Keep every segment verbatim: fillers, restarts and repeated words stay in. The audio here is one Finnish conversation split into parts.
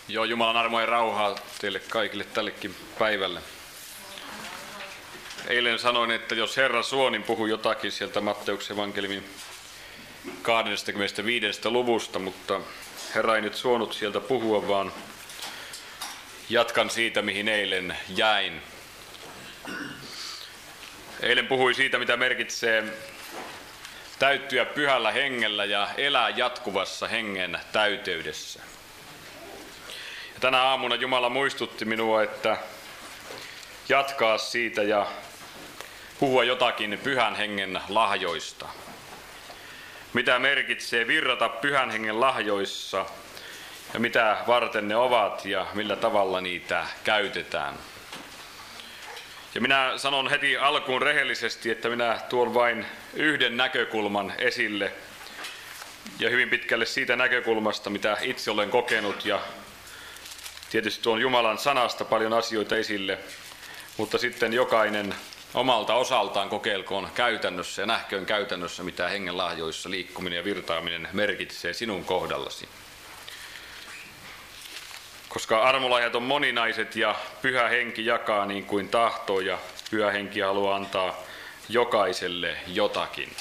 Joo, Jumalan armoa ja rauhaa teille kaikille tällekin päivälle. Eilen sanoin, että jos Herra suo, niin puhu jotakin sieltä Matteuksen evankeliumin kaksikymmentäviisi luvusta, mutta Herra ei nyt suonut sieltä puhua, vaan jatkan siitä, mihin eilen jäin. Eilen puhuin siitä, mitä merkitsee täyttyä pyhällä hengellä ja elää jatkuvassa hengen täyteydessä. Ja tänä aamuna Jumala muistutti minua, että jatkaa siitä ja puhua jotakin pyhän hengen lahjoista. Mitä merkitsee virrata pyhän hengen lahjoissa ja mitä varten ne ovat ja millä tavalla niitä käytetään. Ja minä sanon heti alkuun rehellisesti, että minä tuon vain yhden näkökulman esille ja hyvin pitkälle siitä näkökulmasta, mitä itse olen kokenut, ja tietysti tuon Jumalan sanasta paljon asioita esille, mutta sitten jokainen omalta osaltaan kokeilkoon käytännössä ja nähköön käytännössä, mitä hengen lahjoissa liikkuminen ja virtaaminen merkitsee sinun kohdallasi. Koska armolahjat on moninaiset ja pyhä henki jakaa niin kuin tahtoo, ja pyhä henki haluaa antaa jokaiselle jotakin.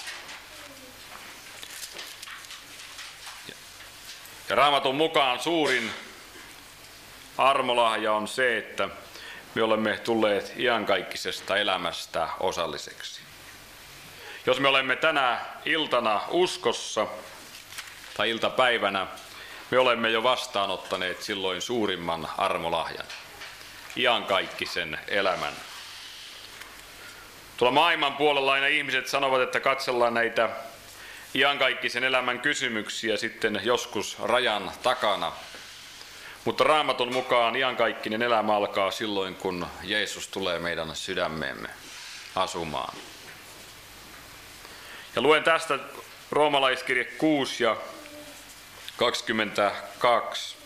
Ja Raamatun mukaan suurin armolahja on se, että me olemme tulleet iankaikkisesta elämästä osalliseksi. Jos me olemme tänä iltana uskossa tai iltapäivänä, me olemme jo vastaanottaneet silloin suurimman armolahjan, iankaikkisen elämän. Tuolla maailman puolella aina ihmiset sanovat, että katsellaan näitä iankaikkisen elämän kysymyksiä sitten joskus rajan takana. Mutta Raamatun mukaan iankaikkinen elämä alkaa silloin, kun Jeesus tulee meidän sydämeemme asumaan. Ja luen tästä Roomalaiskirje kuusi ja kaksikymmentäkaksi.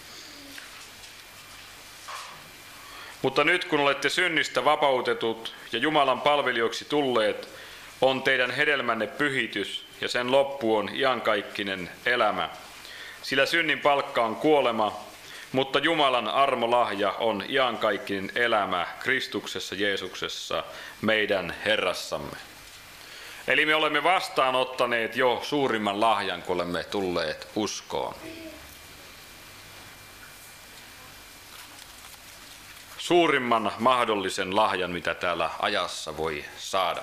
Mutta nyt kun olette synnistä vapautetut ja Jumalan palvelijoiksi tulleet, on teidän hedelmänne pyhitys ja sen loppu on iankaikkinen elämä. Sillä synnin palkka on kuolema, mutta Jumalan armolahja on iankaikkinen elämä Kristuksessa Jeesuksessa, meidän Herrassamme. Eli me olemme vastaanottaneet jo suurimman lahjan, kun olemme tulleet uskoon. Suurimman mahdollisen lahjan, mitä täällä ajassa voi saada.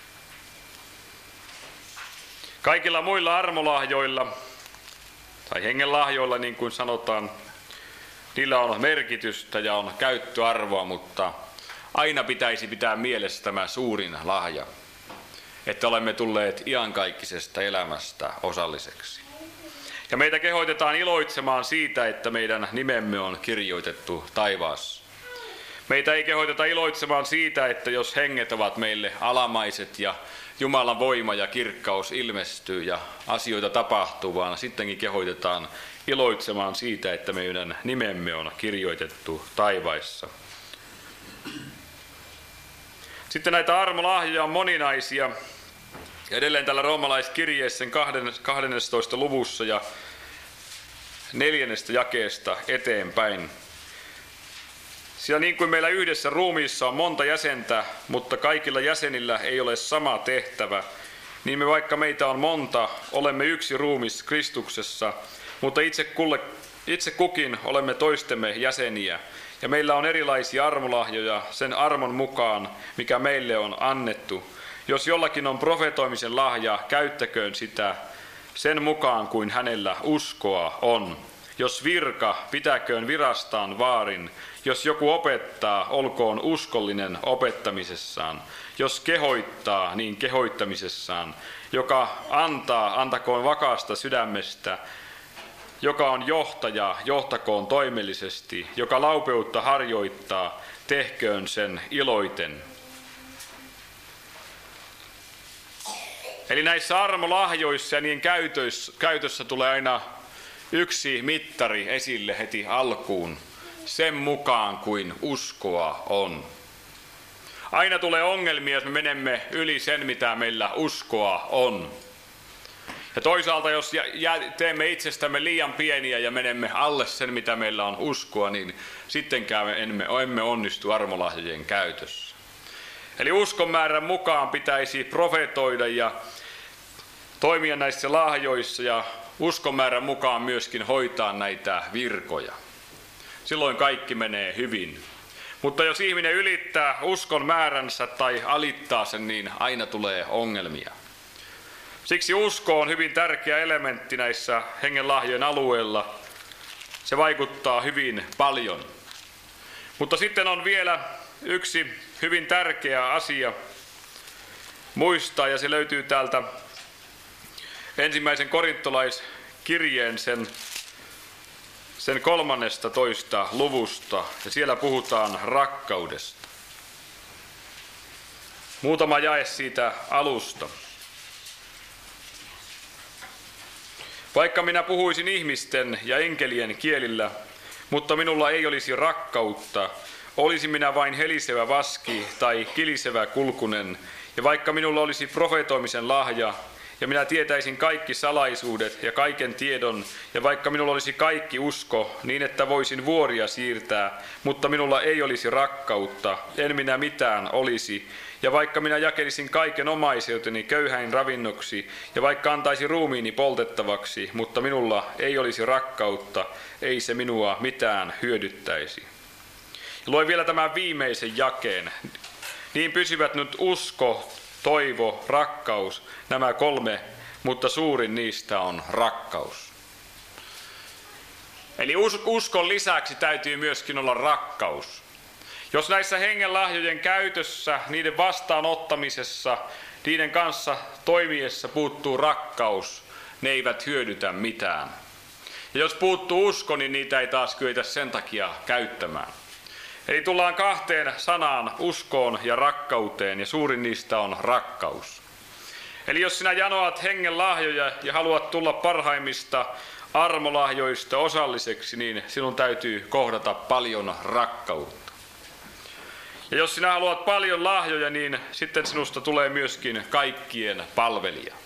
Kaikilla muilla armolahjoilla, tai hengenlahjoilla niin kuin sanotaan, niillä on merkitystä ja on käyttöarvoa, mutta aina pitäisi pitää mielessä tämä suurin lahja, että olemme tulleet iankaikkisesta elämästä osalliseksi. Ja meitä kehoitetaan iloitsemaan siitä, että meidän nimemme on kirjoitettu taivaassa. Meitä ei kehoiteta iloitsemaan siitä, että jos henget ovat meille alamaiset ja Jumalan voima ja kirkkaus ilmestyy ja asioita tapahtuu, vaan sittenkin kehoitetaan iloitsemaan siitä, että meidän nimemme on kirjoitettu taivaissa. Sitten näitä armolahjoja on moninaisia. Edelleen täällä roomalaiskirjeessä kahdennessatoista luvussa ja neljännestä jakeesta eteenpäin. Sillä niin kuin meillä yhdessä ruumiissa on monta jäsentä, mutta kaikilla jäsenillä ei ole sama tehtävä, niin me vaikka meitä on monta, olemme yksi ruumis Kristuksessa, mutta itse, kulle, itse kukin olemme toistemme jäseniä, ja meillä on erilaisia armolahjoja sen armon mukaan, mikä meille on annettu. Jos jollakin on profetoimisen lahja, käyttäköön sitä sen mukaan kuin hänellä uskoa on. Jos virka, pitäköön virastaan vaarin. Jos joku opettaa, olkoon uskollinen opettamisessaan. Jos kehoittaa, niin kehoittamisessaan. Joka antaa, antakoon vakaasta sydämestä. Joka on johtaja, johtakoon toimellisesti. Joka laupeutta harjoittaa, tehköön sen iloiten. Eli näissä armolahjoissa ja niiden käytössä, käytössä tulee aina yksi mittari esille heti alkuun, sen mukaan kuin uskoa on. Aina tulee ongelmia, jos me menemme yli sen, mitä meillä uskoa on. Ja toisaalta, jos teemme itsestämme liian pieniä ja menemme alle sen, mitä meillä on uskoa, niin sittenkään me emme, emme onnistu armolahjojen käytössä. Eli uskon määrän mukaan pitäisi profetoida ja toimia näissä lahjoissa ja uskon määrän mukaan myöskin hoitaa näitä virkoja. Silloin kaikki menee hyvin. Mutta jos ihminen ylittää uskon määränsä tai alittaa sen, niin aina tulee ongelmia. Siksi usko on hyvin tärkeä elementti näissä hengen lahjojen alueilla. Se vaikuttaa hyvin paljon. Mutta sitten on vielä yksi hyvin tärkeä asia muistaa, ja se löytyy täältä ensimmäisen korintolaiskirjeen sen, sen kolmannesta toista luvusta, ja siellä puhutaan rakkaudesta. Muutama jae siitä alusta. Vaikka minä puhuisin ihmisten ja enkelien kielillä, mutta minulla ei olisi rakkautta, olisin minä vain helisevä vaski tai kilisevä kulkunen, ja vaikka minulla olisi profetoimisen lahja, ja minä tietäisin kaikki salaisuudet ja kaiken tiedon, ja vaikka minulla olisi kaikki usko, niin että voisin vuoria siirtää, mutta minulla ei olisi rakkautta, en minä mitään olisi, ja vaikka minä jakelisin kaiken omaiseuteni köyhäin ravinnoksi, ja vaikka antaisin ruumiini poltettavaksi, mutta minulla ei olisi rakkautta, ei se minua mitään hyödyttäisi. Ja luen vielä tämän viimeisen jakeen. Niin pysyvät nyt usko, toivo, rakkaus, nämä kolme, mutta suurin niistä on rakkaus. Eli uskon lisäksi täytyy myöskin olla rakkaus. Jos näissä hengen lahjojen käytössä, niiden vastaanottamisessa, niiden kanssa toimiessa puuttuu rakkaus, ne eivät hyödytä mitään. Ja jos puuttuu usko, niin niitä ei taas kyetä sen takia käyttämään. Eli tullaan kahteen sanaan, uskoon ja rakkauteen, ja suurin niistä on rakkaus. Eli jos sinä janoat hengen lahjoja ja haluat tulla parhaimmista armolahjoista osalliseksi, niin sinun täytyy kohdata paljon rakkautta. Ja jos sinä haluat paljon lahjoja, niin sitten sinusta tulee myöskin kaikkien palvelija.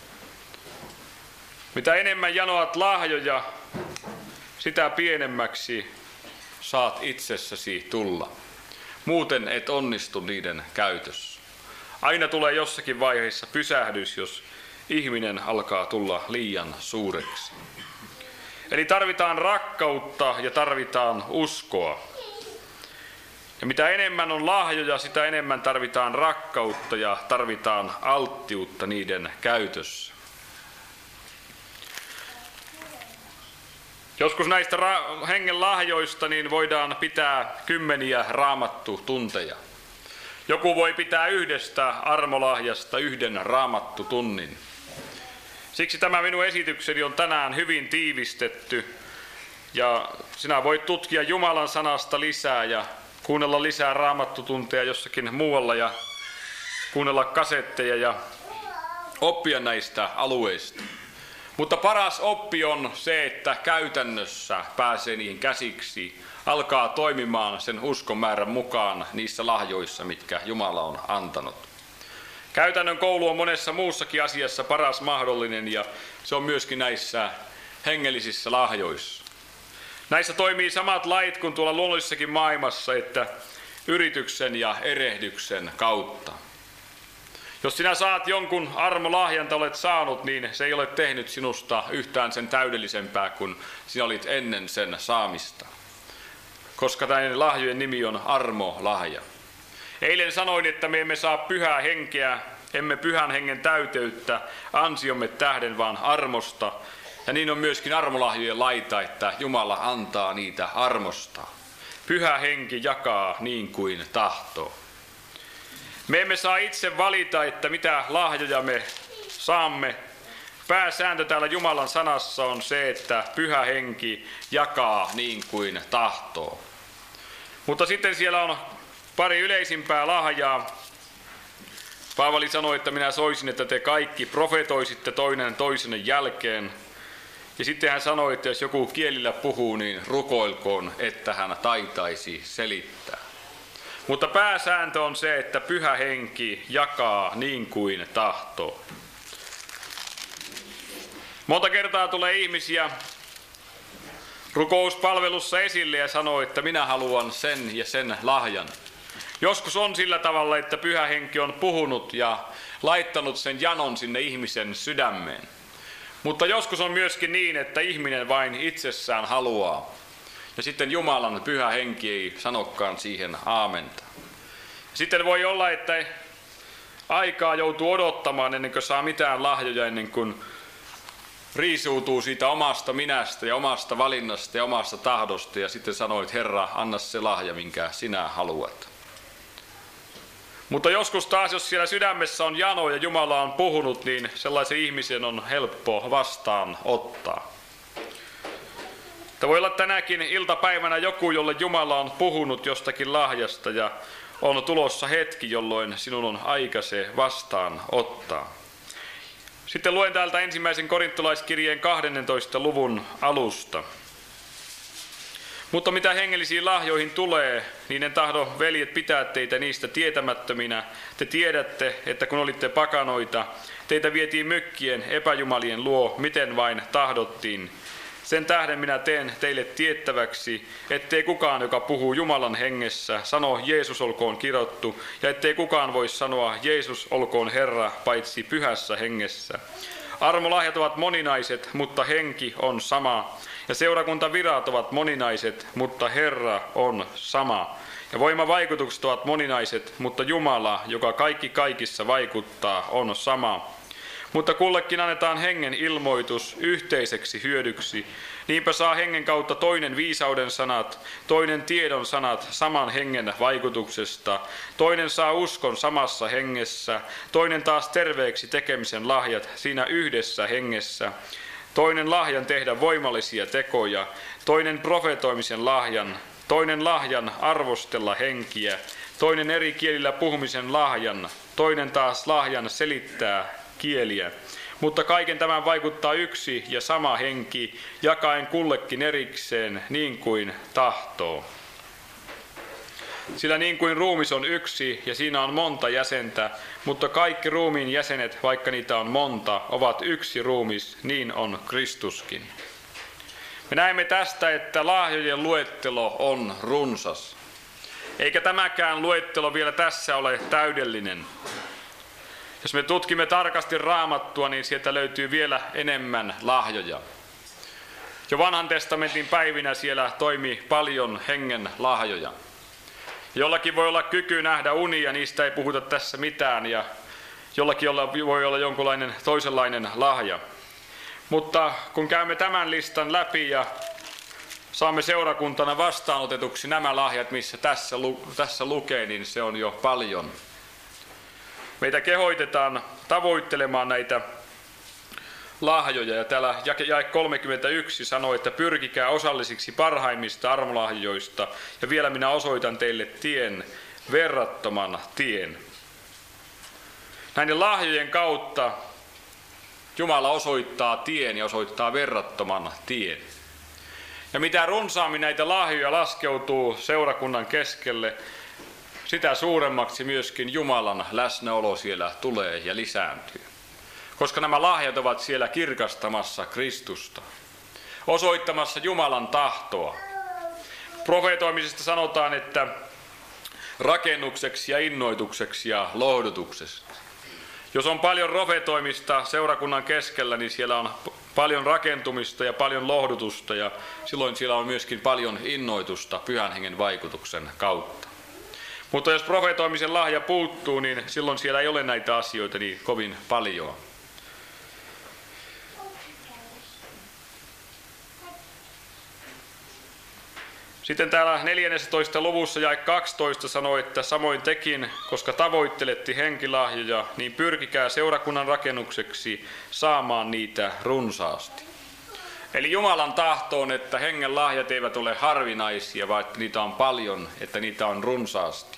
Mitä enemmän janoat lahjoja, sitä pienemmäksi saat itsessäsi tulla. Muuten et onnistu niiden käytössä. Aina tulee jossakin vaiheessa pysähdys, jos ihminen alkaa tulla liian suureksi. Eli tarvitaan rakkautta ja tarvitaan uskoa. Ja mitä enemmän on lahjoja, sitä enemmän tarvitaan rakkautta ja tarvitaan alttiutta niiden käytössä. Joskus näistä ra- hengen lahjoista niin voidaan pitää kymmeniä raamattutunteja. Joku voi pitää yhdestä armolahjasta yhden raamattutunnin. Siksi tämä minun esitykseni on tänään hyvin tiivistetty. Ja sinä voit tutkia Jumalan sanasta lisää ja kuunnella lisää raamattutunteja jossakin muualla ja kuunnella kasetteja ja oppia näistä alueista. Mutta paras oppi on se, että käytännössä pääsee niihin käsiksi, alkaa toimimaan sen uskon määrän mukaan niissä lahjoissa, mitkä Jumala on antanut. Käytännön koulu on monessa muussakin asiassa paras mahdollinen, ja se on myöskin näissä hengellisissä lahjoissa. Näissä toimii samat lait kuin tuolla luonnollisessakin maailmassa, että yrityksen ja erehdyksen kautta. Jos sinä saat jonkun armolahjan, olet saanut, niin se ei ole tehnyt sinusta yhtään sen täydellisempää kuin sinä olit ennen sen saamista. Koska näiden lahjojen nimi on armolahja. Eilen sanoin, että me emme saa pyhää henkeä, emme pyhän hengen täyteyttä ansiomme tähden, vaan armosta. Ja niin on myöskin armolahjojen laita, että Jumala antaa niitä armosta. Pyhä henki jakaa niin kuin tahtoo. Me emme saa itse valita, että mitä lahjoja me saamme. Pääsääntö täällä Jumalan sanassa on se, että pyhä henki jakaa niin kuin tahtoo. Mutta sitten siellä on pari yleisimpää lahjaa. Paavali sanoi, että minä soisin, että te kaikki profetoisitte toinen toisenne jälkeen. Ja sitten hän sanoi, että jos joku kielillä puhuu, niin rukoilkoon, että hän taitaisi selittää. Mutta pääsääntö on se, että pyhä henki jakaa niin kuin tahtoo. Monta kertaa tulee ihmisiä rukouspalvelussa esille ja sanoo, että minä haluan sen ja sen lahjan. Joskus on sillä tavalla, että Pyhä Henki on puhunut ja laittanut sen janon sinne ihmisen sydämeen. Mutta joskus on myöskin niin, että ihminen vain itsessään haluaa. Ja sitten Jumalan Pyhä Henki ei sanokaan siihen aamenta. Sitten voi olla, että aikaa joutuu odottamaan ennen kuin saa mitään lahjoja, ennen kuin riisuutuu siitä omasta minästä ja omasta valinnasta ja omasta tahdosta ja sitten sanoo, että Herra, anna se lahja, minkä sinä haluat. Mutta joskus taas, jos siellä sydämessä on jano ja Jumala on puhunut, niin sellaisen ihmisen on helppo vastaan ottaa. Että voi olla tänäkin iltapäivänä joku, jolle Jumala on puhunut jostakin lahjasta ja on tulossa hetki, jolloin sinun on aika se vastaan ottaa. Sitten luen täältä ensimmäisen korintolaiskirjeen kahdennentoista luvun alusta. Mutta mitä hengellisiin lahjoihin tulee, niin en tahdo, veljet, pitää teitä niistä tietämättöminä. Te tiedätte, että kun olitte pakanoita, teitä vietiin mökkien epäjumalien luo, miten vain tahdottiin. Sen tähden minä teen teille tiettäväksi, ettei kukaan, joka puhuu Jumalan hengessä, sano Jeesus olkoon kirottu, ja ettei kukaan voi sanoa Jeesus olkoon Herra, paitsi pyhässä hengessä. Armolahjat ovat moninaiset, mutta henki on sama. Ja seurakuntavirat ovat moninaiset, mutta Herra on sama. Ja voimavaikutukset ovat moninaiset, mutta Jumala, joka kaikki kaikissa vaikuttaa, on sama. Mutta kullekin annetaan hengen ilmoitus yhteiseksi hyödyksi. Niinpä saa hengen kautta toinen viisauden sanat, toinen tiedon sanat saman hengen vaikutuksesta, toinen saa uskon samassa hengessä, toinen taas terveeksi tekemisen lahjat siinä yhdessä hengessä, toinen lahjan tehdä voimallisia tekoja, toinen profetoimisen lahjan, toinen lahjan arvostella henkiä, toinen eri kielillä puhumisen lahjan, toinen taas lahjan selittää kieliä. Mutta kaiken tämän vaikuttaa yksi ja sama henki, jakaen kullekin erikseen niin kuin tahtoo. Sillä niin kuin ruumis on yksi ja siinä on monta jäsentä, mutta kaikki ruumiin jäsenet, vaikka niitä on monta, ovat yksi ruumis, niin on Kristuskin. Me näemme tästä, että lahjojen luettelo on runsas. Eikä tämäkään luettelo vielä tässä ole täydellinen. Jos me tutkimme tarkasti Raamattua, niin sieltä löytyy vielä enemmän lahjoja. Jo vanhan testamentin päivinä siellä toimi paljon hengen lahjoja. Jollakin voi olla kyky nähdä unia, niistä ei puhuta tässä mitään, ja jollakin voi olla jonkunlainen toisenlainen lahja. Mutta kun käymme tämän listan läpi ja saamme seurakuntana vastaanotetuksi nämä lahjat, missä tässä, tässä lukee, niin se on jo paljon. Meitä kehoitetaan tavoittelemaan näitä lahjoja. Ja täällä jae kolmekymmentäyksi sanoo, että pyrkikää osallisiksi parhaimmista armolahjoista. Ja vielä minä osoitan teille tien, verrattoman tien. Näiden lahjojen kautta Jumala osoittaa tien ja osoittaa verrattoman tien. Ja mitä runsaammin näitä lahjoja laskeutuu seurakunnan keskelle, sitä suuremmaksi myöskin Jumalan läsnäolo siellä tulee ja lisääntyy. Koska nämä lahjat ovat siellä kirkastamassa Kristusta, osoittamassa Jumalan tahtoa. Profeetoimisesta sanotaan, että rakennukseksi ja innoitukseksi ja lohdutukseksi. Jos on paljon profeetoimista seurakunnan keskellä, niin siellä on paljon rakentumista ja paljon lohdutusta ja silloin siellä on myöskin paljon innoitusta Pyhän Hengen vaikutuksen kautta. Mutta jos profeetoimisen lahja puuttuu, niin silloin siellä ei ole näitä asioita niin kovin paljon. Sitten täällä neljännessä luvussa jae kaksitoista sanoo, että samoin tekin, koska tavoittelette henkilahjoja, niin pyrkikää seurakunnan rakennukseksi saamaan niitä runsaasti. Eli Jumalan tahto on, että hengen lahjat eivät ole harvinaisia, vaan että niitä on paljon, että niitä on runsaasti.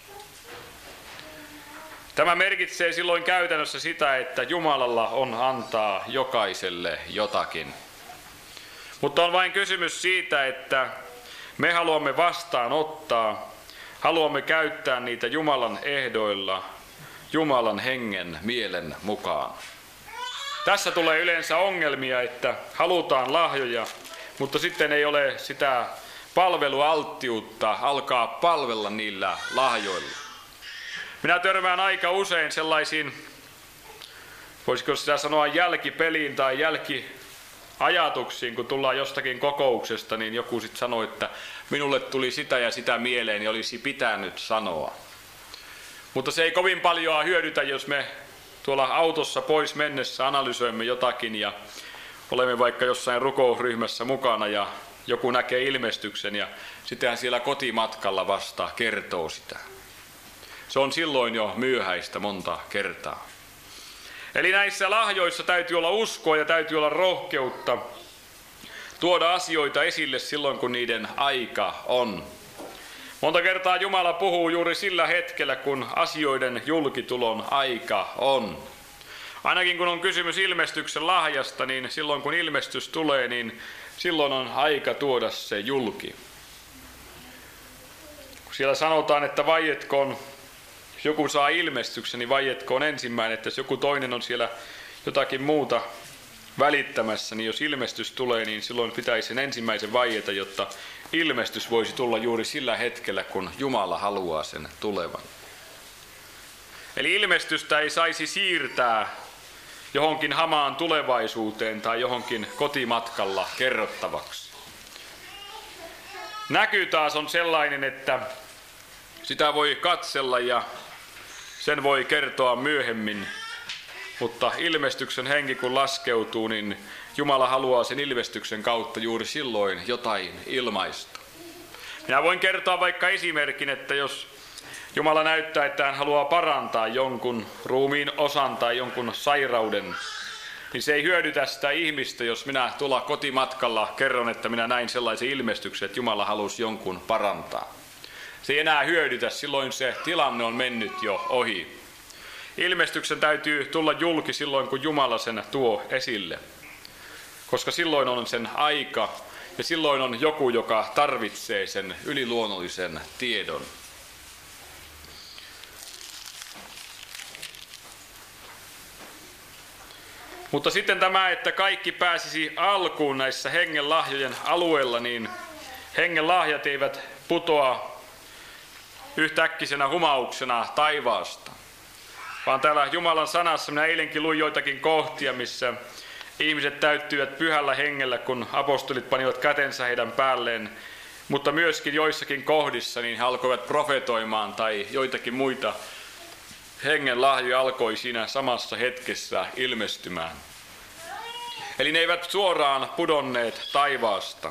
Tämä merkitsee silloin käytännössä sitä, että Jumalalla on antaa jokaiselle jotakin. Mutta on vain kysymys siitä, että me haluamme vastaanottaa, haluamme käyttää niitä Jumalan ehdoilla, Jumalan hengen mielen mukaan. Tässä tulee yleensä ongelmia, että halutaan lahjoja, mutta sitten ei ole sitä palvelualttiutta alkaa palvella niillä lahjoilla. Minä törmään aika usein sellaisiin, voisiko sitä sanoa jälkipeliin tai jälkiajatuksiin, kun tullaan jostakin kokouksesta, niin joku sitten sanoo, että minulle tuli sitä ja sitä mieleen ja olisi pitänyt sanoa. Mutta se ei kovin paljon hyödytä, jos me tuolla autossa pois mennessä analysoimme jotakin ja olemme vaikka jossain rukousryhmässä mukana ja joku näkee ilmestyksen ja sittenhän siellä kotimatkalla vasta kertoo sitä. Se on silloin jo myöhäistä monta kertaa. Eli näissä lahjoissa täytyy olla uskoa ja täytyy olla rohkeutta tuoda asioita esille silloin, kun niiden aika on. Monta kertaa Jumala puhuu juuri sillä hetkellä, kun asioiden julkitulon aika on. Ainakin kun on kysymys ilmestyksen lahjasta, niin silloin kun ilmestys tulee, niin silloin on aika tuoda se julki. Kun siellä sanotaan, että vaietkoon, jos joku saa ilmestyksen, niin vaietkoon ensimmäinen, että jos joku toinen on siellä jotakin muuta välittämässä, niin jos ilmestys tulee, niin silloin pitäisi sen ensimmäisen vaieta, jotta ilmestys voisi tulla juuri sillä hetkellä, kun Jumala haluaa sen tulevan. Eli ilmestystä ei saisi siirtää johonkin hamaan tulevaisuuteen tai johonkin kotimatkalla kerrottavaksi. Näky taas on sellainen, että sitä voi katsella ja sen voi kertoa myöhemmin, mutta ilmestyksen henki kun laskeutuu, niin Jumala haluaa sen ilmestyksen kautta juuri silloin jotain ilmaista. Minä voin kertoa vaikka esimerkin, että jos Jumala näyttää, että hän haluaa parantaa jonkun ruumiin osan tai jonkun sairauden, niin se ei hyödytä sitä ihmistä, jos minä tuolla kotimatkalla kerron, että minä näin sellaisen ilmestyksen, että Jumala halusi jonkun parantaa. Se ei enää hyödytä, silloin se tilanne on mennyt jo ohi. Ilmestyksen täytyy tulla julki silloin, kun Jumala sen tuo esille, koska silloin on sen aika ja silloin on joku, joka tarvitsee sen yliluonnollisen tiedon. Mutta sitten tämä, että kaikki pääsisi alkuun näissä hengen lahjojen alueilla, niin hengen lahjat eivät putoa yhtäkkisenä humauksena taivaasta. Vaan täällä Jumalan sanassa, minä eilenkin luin joitakin kohtia, missä ihmiset täyttyivät pyhällä hengellä, kun apostolit panivat kätensä heidän päälleen. Mutta myöskin joissakin kohdissa niin he alkoivat profetoimaan tai joitakin muita hengen lahjoja alkoi siinä samassa hetkessä ilmestymään. Eli ne eivät suoraan pudonneet taivaasta.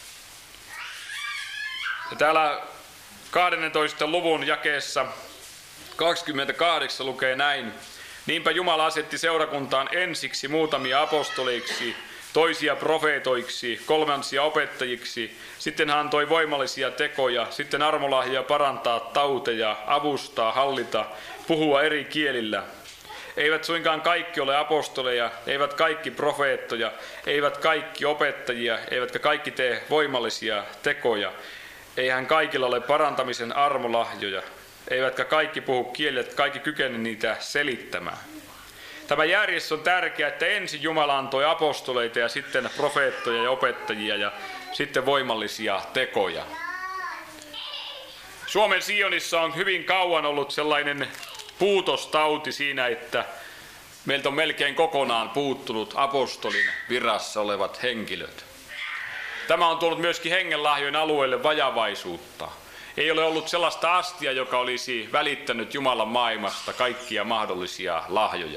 Ja täällä kahdennentoista luvun jakeessa kaksikymmentäkahdeksan lukee näin. Niinpä Jumala asetti seurakuntaan ensiksi muutamia apostoleiksi, toisia profeetoiksi, kolmansia opettajiksi, sitten hän antoi voimallisia tekoja, sitten armolahja parantaa tauteja, avustaa, hallita, puhua eri kielillä. Eivät suinkaan kaikki ole apostoleja, eivät kaikki profeettoja, eivät kaikki opettajia, eivätkä kaikki tee voimallisia tekoja. Eihän kaikilla ole parantamisen armolahjoja, eivätkä kaikki puhu kieliä, kaikki kykene niitä selittämään. Tämä järjestys on tärkeä, että ensin Jumala antoi apostoleita ja sitten profeettoja ja opettajia ja sitten voimallisia tekoja. Suomen Sionissa on hyvin kauan ollut sellainen puutostauti siinä, että meiltä on melkein kokonaan puuttunut apostolin virassa olevat henkilöt. Tämä on tullut myöskin hengenlahjojen alueelle vajavaisuutta. Ei ole ollut sellaista astia, joka olisi välittänyt Jumalan maailmasta kaikkia mahdollisia lahjoja.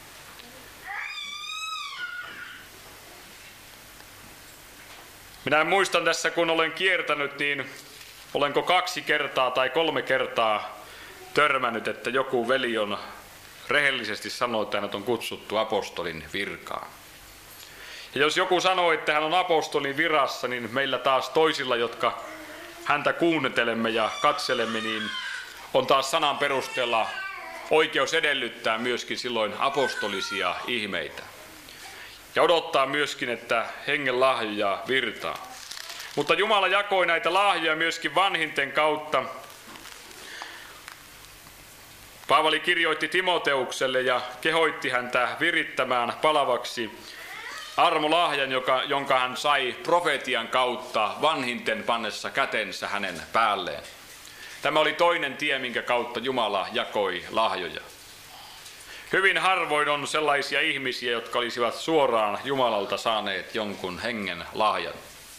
Minä muistan tässä, kun olen kiertänyt, niin olenko kaksi kertaa tai kolme kertaa törmännyt, että joku veli on rehellisesti sanonut, että hänet on kutsuttu apostolin virkaan. Ja jos joku sanoo, että hän on apostolin virassa, niin meillä taas toisilla, jotka häntä kuunnelemme ja katselemme, niin on taas sanan perusteella oikeus edellyttää myöskin silloin apostolisia ihmeitä. Ja odottaa myöskin, että hengen lahjoja virtaa. Mutta Jumala jakoi näitä lahjoja myöskin vanhinten kautta. Paavali kirjoitti Timoteukselle ja kehoitti häntä virittämään palavaksi armolahjan, joka, jonka hän sai profetian kautta vanhinten pannessa kätensä hänen päälleen. Tämä oli toinen tie, minkä kautta Jumala jakoi lahjoja. Hyvin harvoin on sellaisia ihmisiä, jotka olisivat suoraan Jumalalta saaneet jonkun hengen lahjan.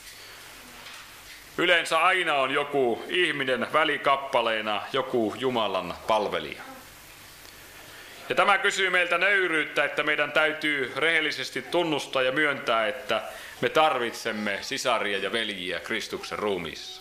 Yleensä aina on joku ihminen välikappaleena, joku Jumalan palvelija. Ja tämä kysyy meiltä nöyryyttä, että meidän täytyy rehellisesti tunnustaa ja myöntää, että me tarvitsemme sisaria ja veljiä Kristuksen ruumiissa.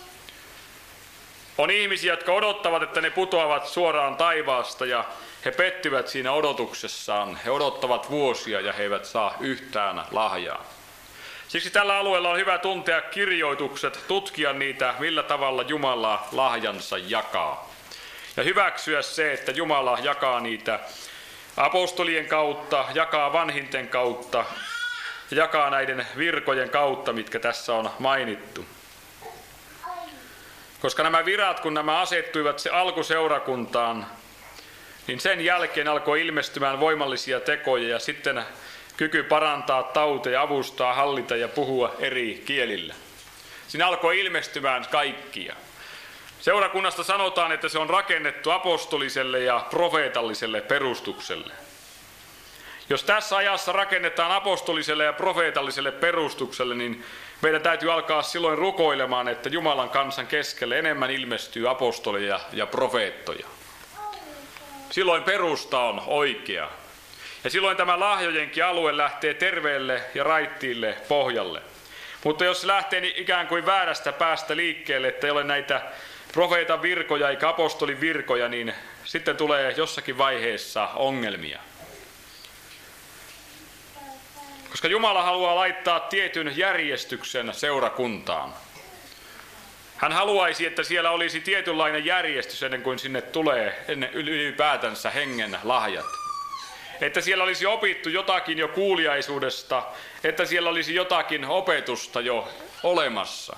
On ihmisiä, jotka odottavat, että ne putoavat suoraan taivaasta ja he pettyvät siinä odotuksessaan. He odottavat vuosia ja he eivät saa yhtään lahjaa. Siksi tällä alueella on hyvä tuntea kirjoitukset, tutkia niitä, millä tavalla Jumala lahjansa jakaa. Ja hyväksyä se, että Jumala jakaa niitä apostolien kautta, jakaa vanhinten kautta ja jakaa näiden virkojen kautta, mitkä tässä on mainittu. Koska nämä virat, kun nämä asettuivat se alkuseurakuntaan, niin sen jälkeen alkoi ilmestymään voimallisia tekoja ja sitten kyky parantaa tauteja, avustaa, hallita ja puhua eri kielillä. Siinä alkoi ilmestymään kaikkia. Seurakunnasta sanotaan, että se on rakennettu apostoliselle ja profeetalliselle perustukselle. Jos tässä ajassa rakennetaan apostoliselle ja profeetalliselle perustukselle, niin meidän täytyy alkaa silloin rukoilemaan, että Jumalan kansan keskelle enemmän ilmestyy apostoleja ja profeettoja. Silloin perusta on oikea. Ja silloin tämä lahjojenkin alue lähtee terveelle ja raittiille pohjalle. Mutta jos se lähtee ikään kuin väärästä päästä liikkeelle, että ei ole näitä profeetan virkoja eikä apostolin virkoja, niin sitten tulee jossakin vaiheessa ongelmia. Koska Jumala haluaa laittaa tietyn järjestyksen seurakuntaan. Hän haluaisi, että siellä olisi tietynlainen järjestys ennen kuin sinne tulee ennen ylipäätänsä hengen lahjat. Että siellä olisi opittu jotakin jo kuuliaisuudesta, että siellä olisi jotakin opetusta jo olemassa.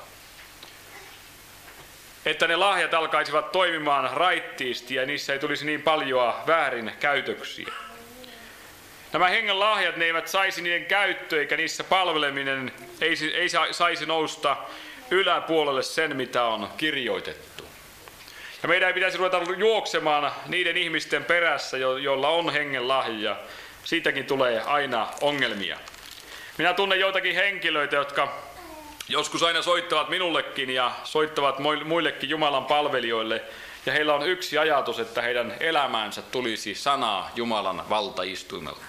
Että ne lahjat alkaisivat toimimaan raittiisti ja niissä ei tulisi niin paljon väärinkäytöksiä. Nämä hengen lahjat, ne eivät saisi niiden käyttö eikä niissä palveleminen ei, ei saisi nousta yläpuolelle sen, mitä on kirjoitettu. Ja meidän ei pitäisi ruveta juoksemaan niiden ihmisten perässä, joilla on hengen lahja. Siitäkin tulee aina ongelmia. Minä tunnen joitakin henkilöitä, jotka joskus aina soittavat minullekin ja soittavat muillekin Jumalan palvelijoille. Ja heillä on yksi ajatus, että heidän elämäänsä tulisi sanaa Jumalan valtaistuimelta.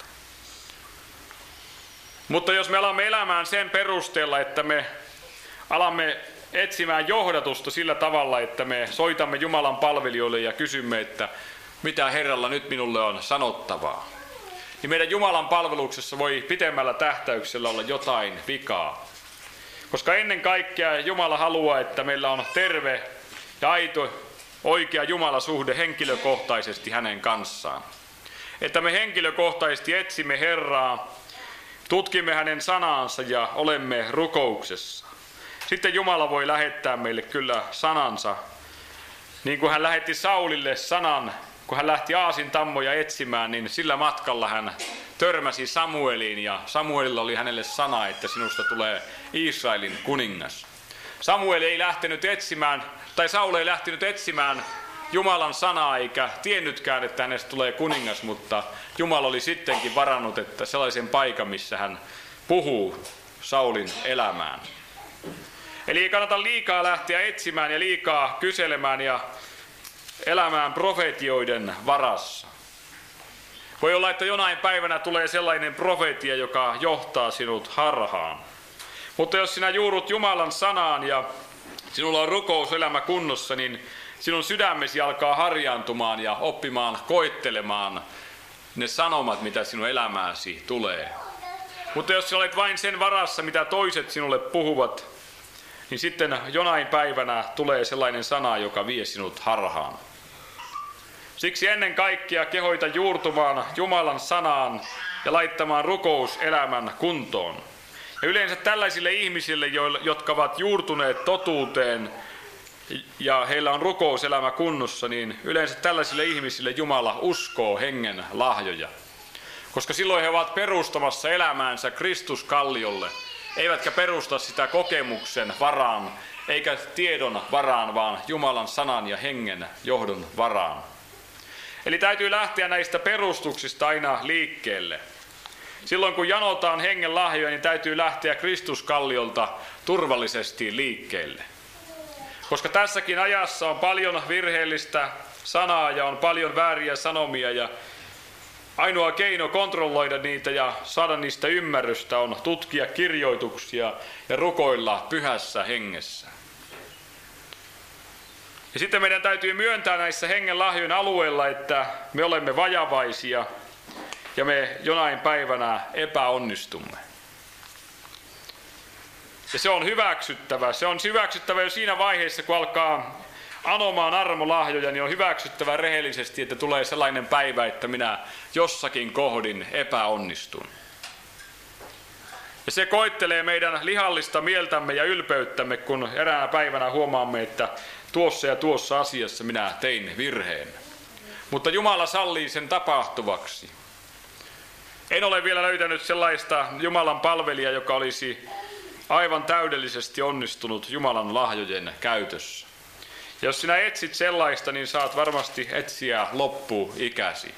Mutta jos me alamme elämään sen perusteella, että me alamme etsimään johdatusta sillä tavalla, että me soitamme Jumalan palvelijoille ja kysymme, että mitä Herralla nyt minulle on sanottavaa, niin meidän Jumalan palveluksessa voi pitemmällä tähtäyksellä olla jotain vikaa. Koska ennen kaikkea Jumala haluaa, että meillä on terve ja aito, oikea Jumalasuhde henkilökohtaisesti hänen kanssaan. Että me henkilökohtaisesti etsimme Herraa, tutkimme hänen sanaansa ja olemme rukouksessa. Sitten Jumala voi lähettää meille kyllä sanansa, niin kuin hän lähetti Saulille sanan, kun hän lähti aasintammoja etsimään, niin sillä matkalla hän törmäsi Samueliin ja Samuelilla oli hänelle sana, että sinusta tulee Israelin kuningas. Samuel ei lähtenyt etsimään, tai Saul ei lähtenyt etsimään Jumalan sanaa eikä tiennytkään, että hänestä tulee kuningas, mutta Jumala oli sittenkin varannut, että sellaisen paikan, missä hän puhuu Saulin elämään. Eli ei kannata liikaa lähteä etsimään ja liikaa kyselemään ja elämään profetioiden varassa. Voi olla, että jonain päivänä tulee sellainen profetia, joka johtaa sinut harhaan. Mutta jos sinä juurut Jumalan sanaan ja sinulla on rukouselämä kunnossa, niin sinun sydämesi alkaa harjaantumaan ja oppimaan koettelemaan ne sanomat, mitä sinun elämääsi tulee. Mutta jos olet vain sen varassa, mitä toiset sinulle puhuvat, niin sitten jonain päivänä tulee sellainen sana, joka vie sinut harhaan. Siksi ennen kaikkea kehoita juurtumaan Jumalan sanaan ja laittamaan rukouselämän kuntoon. Ja yleensä tällaisille ihmisille, jotka ovat juurtuneet totuuteen ja heillä on rukouselämä kunnossa, niin yleensä tällaisille ihmisille Jumala uskoo hengen lahjoja. Koska silloin he ovat perustamassa elämäänsä Kristuskalliolle, eivätkä perusta sitä kokemuksen varaan, eikä tiedon varaan, vaan Jumalan sanan ja hengen johdon varaan. Eli täytyy lähteä näistä perustuksista aina liikkeelle. Silloin kun janotaan hengen lahjoja, niin täytyy lähteä Kristuskalliolta turvallisesti liikkeelle. Koska tässäkin ajassa on paljon virheellistä sanaa ja on paljon vääriä sanomia ja ainoa keino kontrolloida niitä ja saada niistä ymmärrystä on tutkia kirjoituksia ja rukoilla pyhässä hengessä. Ja sitten meidän täytyy myöntää näissä hengen lahjojen alueilla, että me olemme vajavaisia ja me jonain päivänä epäonnistumme. Ja se on hyväksyttävä. Se on hyväksyttävä jo siinä vaiheessa, kun alkaa anomaan armolahjoja, niin on hyväksyttävä rehellisesti, että tulee sellainen päivä, että minä jossakin kohdin epäonnistun. Ja se koettelee meidän lihallista mieltämme ja ylpeyttämme, kun eräänä päivänä huomaamme, että tuossa ja tuossa asiassa minä tein virheen. Mutta Jumala sallii sen tapahtuvaksi. En ole vielä löytänyt sellaista Jumalan palvelijaa, joka olisi aivan täydellisesti onnistunut Jumalan lahjojen käytössä. Ja jos sinä etsit sellaista, niin saat varmasti etsiä loppuikäsi.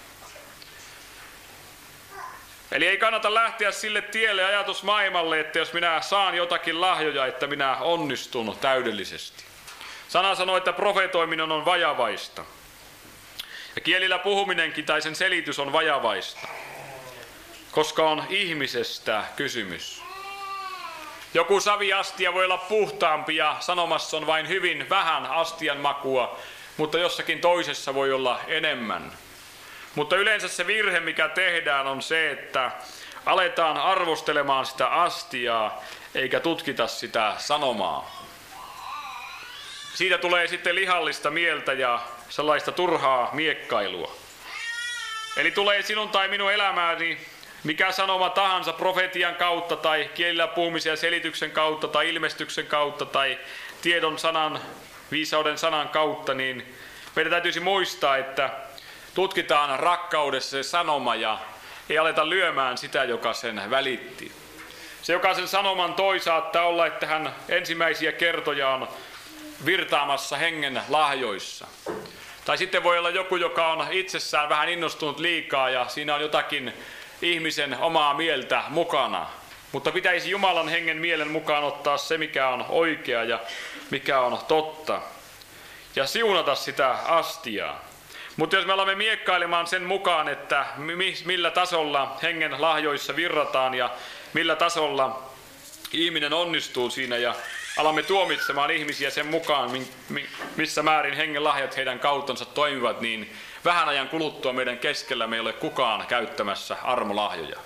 Eli ei kannata lähteä sille tielle ajatusmaailmalle, että jos minä saan jotakin lahjoja, että minä onnistun täydellisesti. Sana sanoo, että profetoiminen on vajavaista. Ja kielillä puhuminenkin tai sen selitys on vajavaista, koska on ihmisestä kysymys. Joku saviastia voi olla puhtaampi ja sanomassa on vain hyvin vähän astian makua, mutta jossakin toisessa voi olla enemmän. Mutta yleensä se virhe, mikä tehdään, on se, että aletaan arvostelemaan sitä astiaa, eikä tutkita sitä sanomaa. Siitä tulee sitten lihallista mieltä ja sellaista turhaa miekkailua. Eli tulee sinun tai minun elämääni mikä sanoma tahansa profetian kautta tai kielillä puhumisen ja selityksen kautta tai ilmestyksen kautta tai tiedon sanan, viisauden sanan kautta, niin meidän täytyisi muistaa, että tutkitaan rakkaudessa se sanoma ja ei aleta lyömään sitä, joka sen välitti. Se, joka sen sanoman toi, saattaa olla, että hän ensimmäisiä kertoja on virtaamassa hengen lahjoissa. Tai sitten voi olla joku, joka on itsessään vähän innostunut liikaa ja siinä on jotakin ihmisen omaa mieltä mukana. Mutta pitäisi Jumalan hengen mielen mukaan ottaa se, mikä on oikea ja mikä on totta. Ja siunata sitä astiaa. Mutta jos me alamme miekkailemaan sen mukaan, että millä tasolla hengen lahjoissa virrataan ja millä tasolla ihminen onnistuu siinä ja alamme tuomitsemaan ihmisiä sen mukaan, missä määrin hengen lahjat heidän kauttansa toimivat, niin vähän ajan kuluttua meidän keskellä me ei ole kukaan käyttämässä armolahjoja.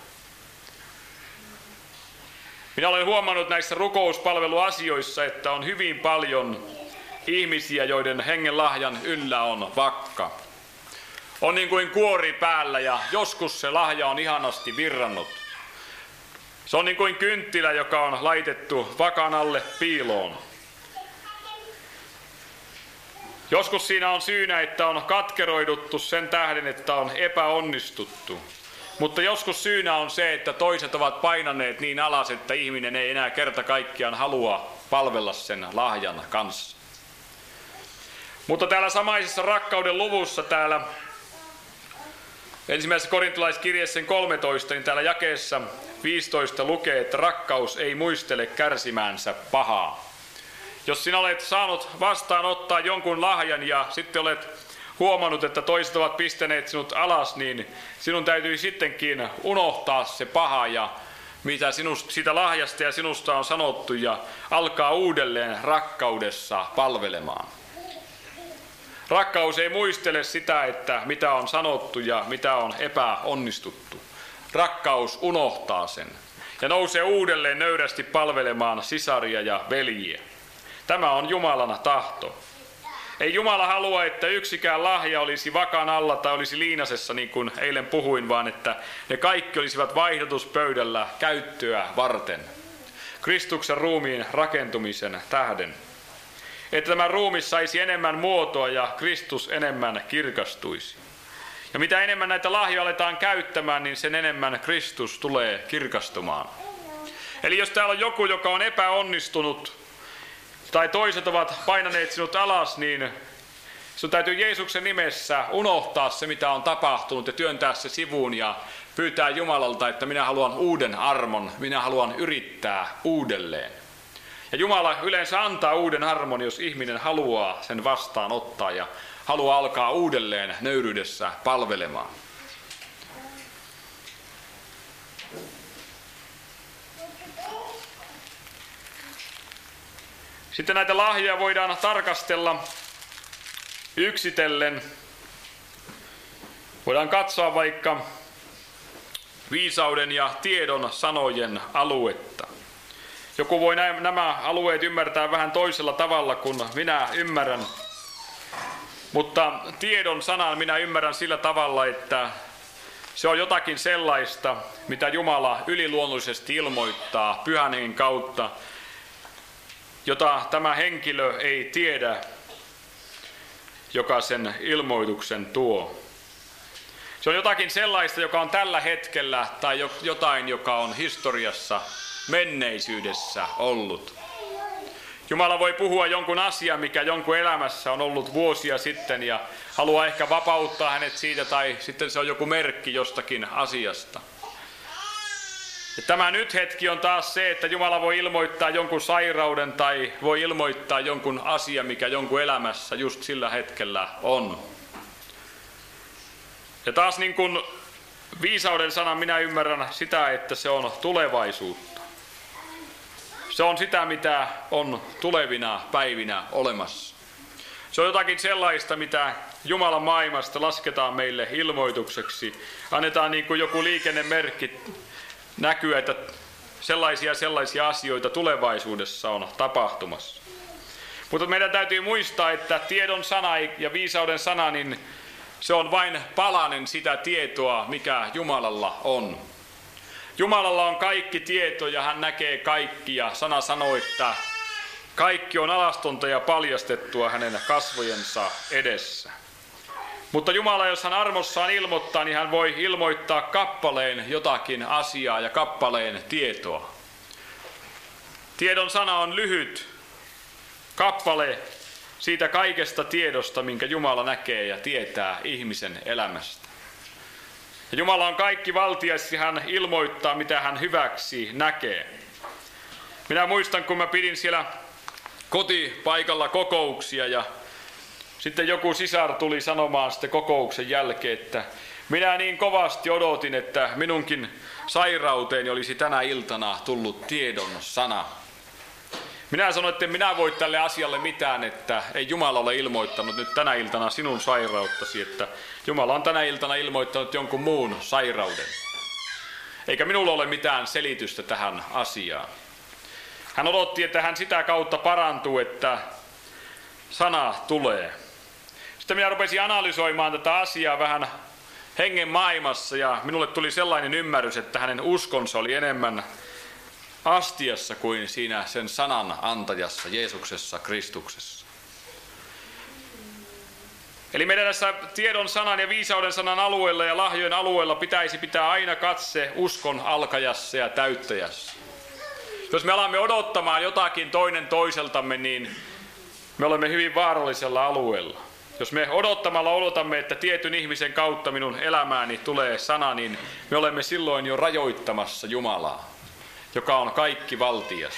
Minä olen huomannut näissä rukouspalveluasioissa, että on hyvin paljon ihmisiä, joiden hengen lahjan yllä on vakka. On niin kuin kuori päällä ja joskus se lahja on ihanasti virrannut. Se on niin kuin kynttilä, joka on laitettu vakan alle piiloon. Joskus siinä on syynä, että on katkeroiduttu sen tähden, että on epäonnistuttu. Mutta joskus syynä on se, että toiset ovat painaneet niin alas, että ihminen ei enää kerta kaikkiaan halua palvella sen lahjan kanssa. Mutta täällä samaisessa rakkauden luvussa täällä ensimmäisessä korintolaiskirjeessä kolmetoista, niin täällä jakeessa viisitoista lukee, että rakkaus ei muistele kärsimäänsä pahaa. Jos sinä olet saanut vastaanottaa jonkun lahjan ja sitten olet huomannut, että toiset ovat pistäneet sinut alas, niin sinun täytyy sittenkin unohtaa se paha ja mitä sinusta, siitä lahjasta ja sinusta on sanottu ja alkaa uudelleen rakkaudessa palvelemaan. Rakkaus ei muistele sitä, että mitä on sanottu ja mitä on epäonnistuttu. Rakkaus unohtaa sen ja nousee uudelleen nöyrästi palvelemaan sisaria ja veljiä. Tämä on Jumalan tahto. Ei Jumala halua, että yksikään lahja olisi vakan alla tai olisi liinasessa, niin kuin eilen puhuin, vaan että ne kaikki olisivat vaihdotuspöydällä käyttöä varten. Kristuksen ruumiin rakentumisen tähden. että tämä ruumi saisi enemmän muotoa ja Kristus enemmän kirkastuisi. Ja mitä enemmän näitä lahjoja aletaan käyttämään, niin sen enemmän Kristus tulee kirkastumaan. Eli jos täällä on joku, joka on epäonnistunut, tai toiset ovat painaneet sinut alas, niin sinun täytyy Jeesuksen nimessä unohtaa se, mitä on tapahtunut, ja työntää se sivuun ja pyytää Jumalalta, että minä haluan uuden armon, minä haluan yrittää uudelleen. Ja Jumala yleensä antaa uuden armon, jos ihminen haluaa sen vastaanottaa ja haluaa alkaa uudelleen nöyryydessä palvelemaan. Sitten näitä lahjoja voidaan tarkastella yksitellen. Voidaan katsoa vaikka viisauden ja tiedon sanojen aluetta. Joku voi nämä alueet ymmärtää vähän toisella tavalla kuin minä ymmärrän. Mutta tiedon sanan minä ymmärrän sillä tavalla, että se on jotakin sellaista, mitä Jumala yliluonnollisesti ilmoittaa Pyhän Hengen kautta, jota tämä henkilö ei tiedä, joka sen ilmoituksen tuo. Se on jotakin sellaista, joka on tällä hetkellä, tai jotain, joka on historiassa, menneisyydessä ollut. Jumala voi puhua jonkun asian, mikä jonkun elämässä on ollut vuosia sitten, ja haluaa ehkä vapauttaa hänet siitä, tai sitten se on joku merkki jostakin asiasta. Ja tämä nyt hetki on taas se, että Jumala voi ilmoittaa jonkun sairauden, tai voi ilmoittaa jonkun asian, mikä jonkun elämässä just sillä hetkellä on. Ja taas niin kuin viisauden sana minä ymmärrän sitä, että se on tulevaisuutta. Se on sitä, mitä on tulevina päivinä olemassa. Se on jotakin sellaista, mitä Jumalan maailmasta lasketaan meille ilmoitukseksi. Annetaan niin kuin joku liikennemerkki näkyä, että sellaisia sellaisia asioita tulevaisuudessa on tapahtumassa. Mutta meidän täytyy muistaa, että tiedon sana ja viisauden sana, niin se on vain palanen sitä tietoa, mikä Jumalalla on. Jumalalla on kaikki tieto ja hän näkee kaikki ja sana sanoo, että kaikki on alastonta ja paljastettua hänen kasvojensa edessä. Mutta Jumala, jos hän armossaan ilmoittaa, niin hän voi ilmoittaa kappaleen jotakin asiaa ja kappaleen tietoa. Tiedon sana on lyhyt kappale siitä kaikesta tiedosta, minkä Jumala näkee ja tietää ihmisen elämästä. Ja Jumala on kaikki valtias ja hän ilmoittaa, mitä hän hyväksi näkee. Minä muistan, kun mä pidin siellä kotipaikalla kokouksia ja sitten joku sisar tuli sanomaan sitten kokouksen jälkeen, että minä niin kovasti odotin, että minunkin sairauteeni olisi tänä iltana tullut tiedon sana. Minä sanoin, että en minä voi tälle asialle mitään, että ei Jumala ole ilmoittanut nyt tänä iltana sinun sairauttasi, että Jumala on tänä iltana ilmoittanut jonkun muun sairauden. Eikä minulla ole mitään selitystä tähän asiaan. Hän odotti, että hän sitä kautta parantuu, että sana tulee. Sitten minä rupesin analysoimaan tätä asiaa vähän hengen maailmassa ja minulle tuli sellainen ymmärrys, että hänen uskonsa oli enemmän astiassa kuin siinä sen sanan antajassa, Jeesuksessa, Kristuksessa. Eli meidän tässä tiedon sanan ja viisauden sanan alueella ja lahjojen alueella pitäisi pitää aina katse uskon alkajassa ja täyttäjässä. Jos me alamme odottamaan jotakin toinen toiseltamme, niin me olemme hyvin vaarallisella alueella. Jos me odottamalla odotamme, että tietyn ihmisen kautta minun elämääni tulee sana, niin me olemme silloin jo rajoittamassa Jumalaa, joka on kaikki valtias.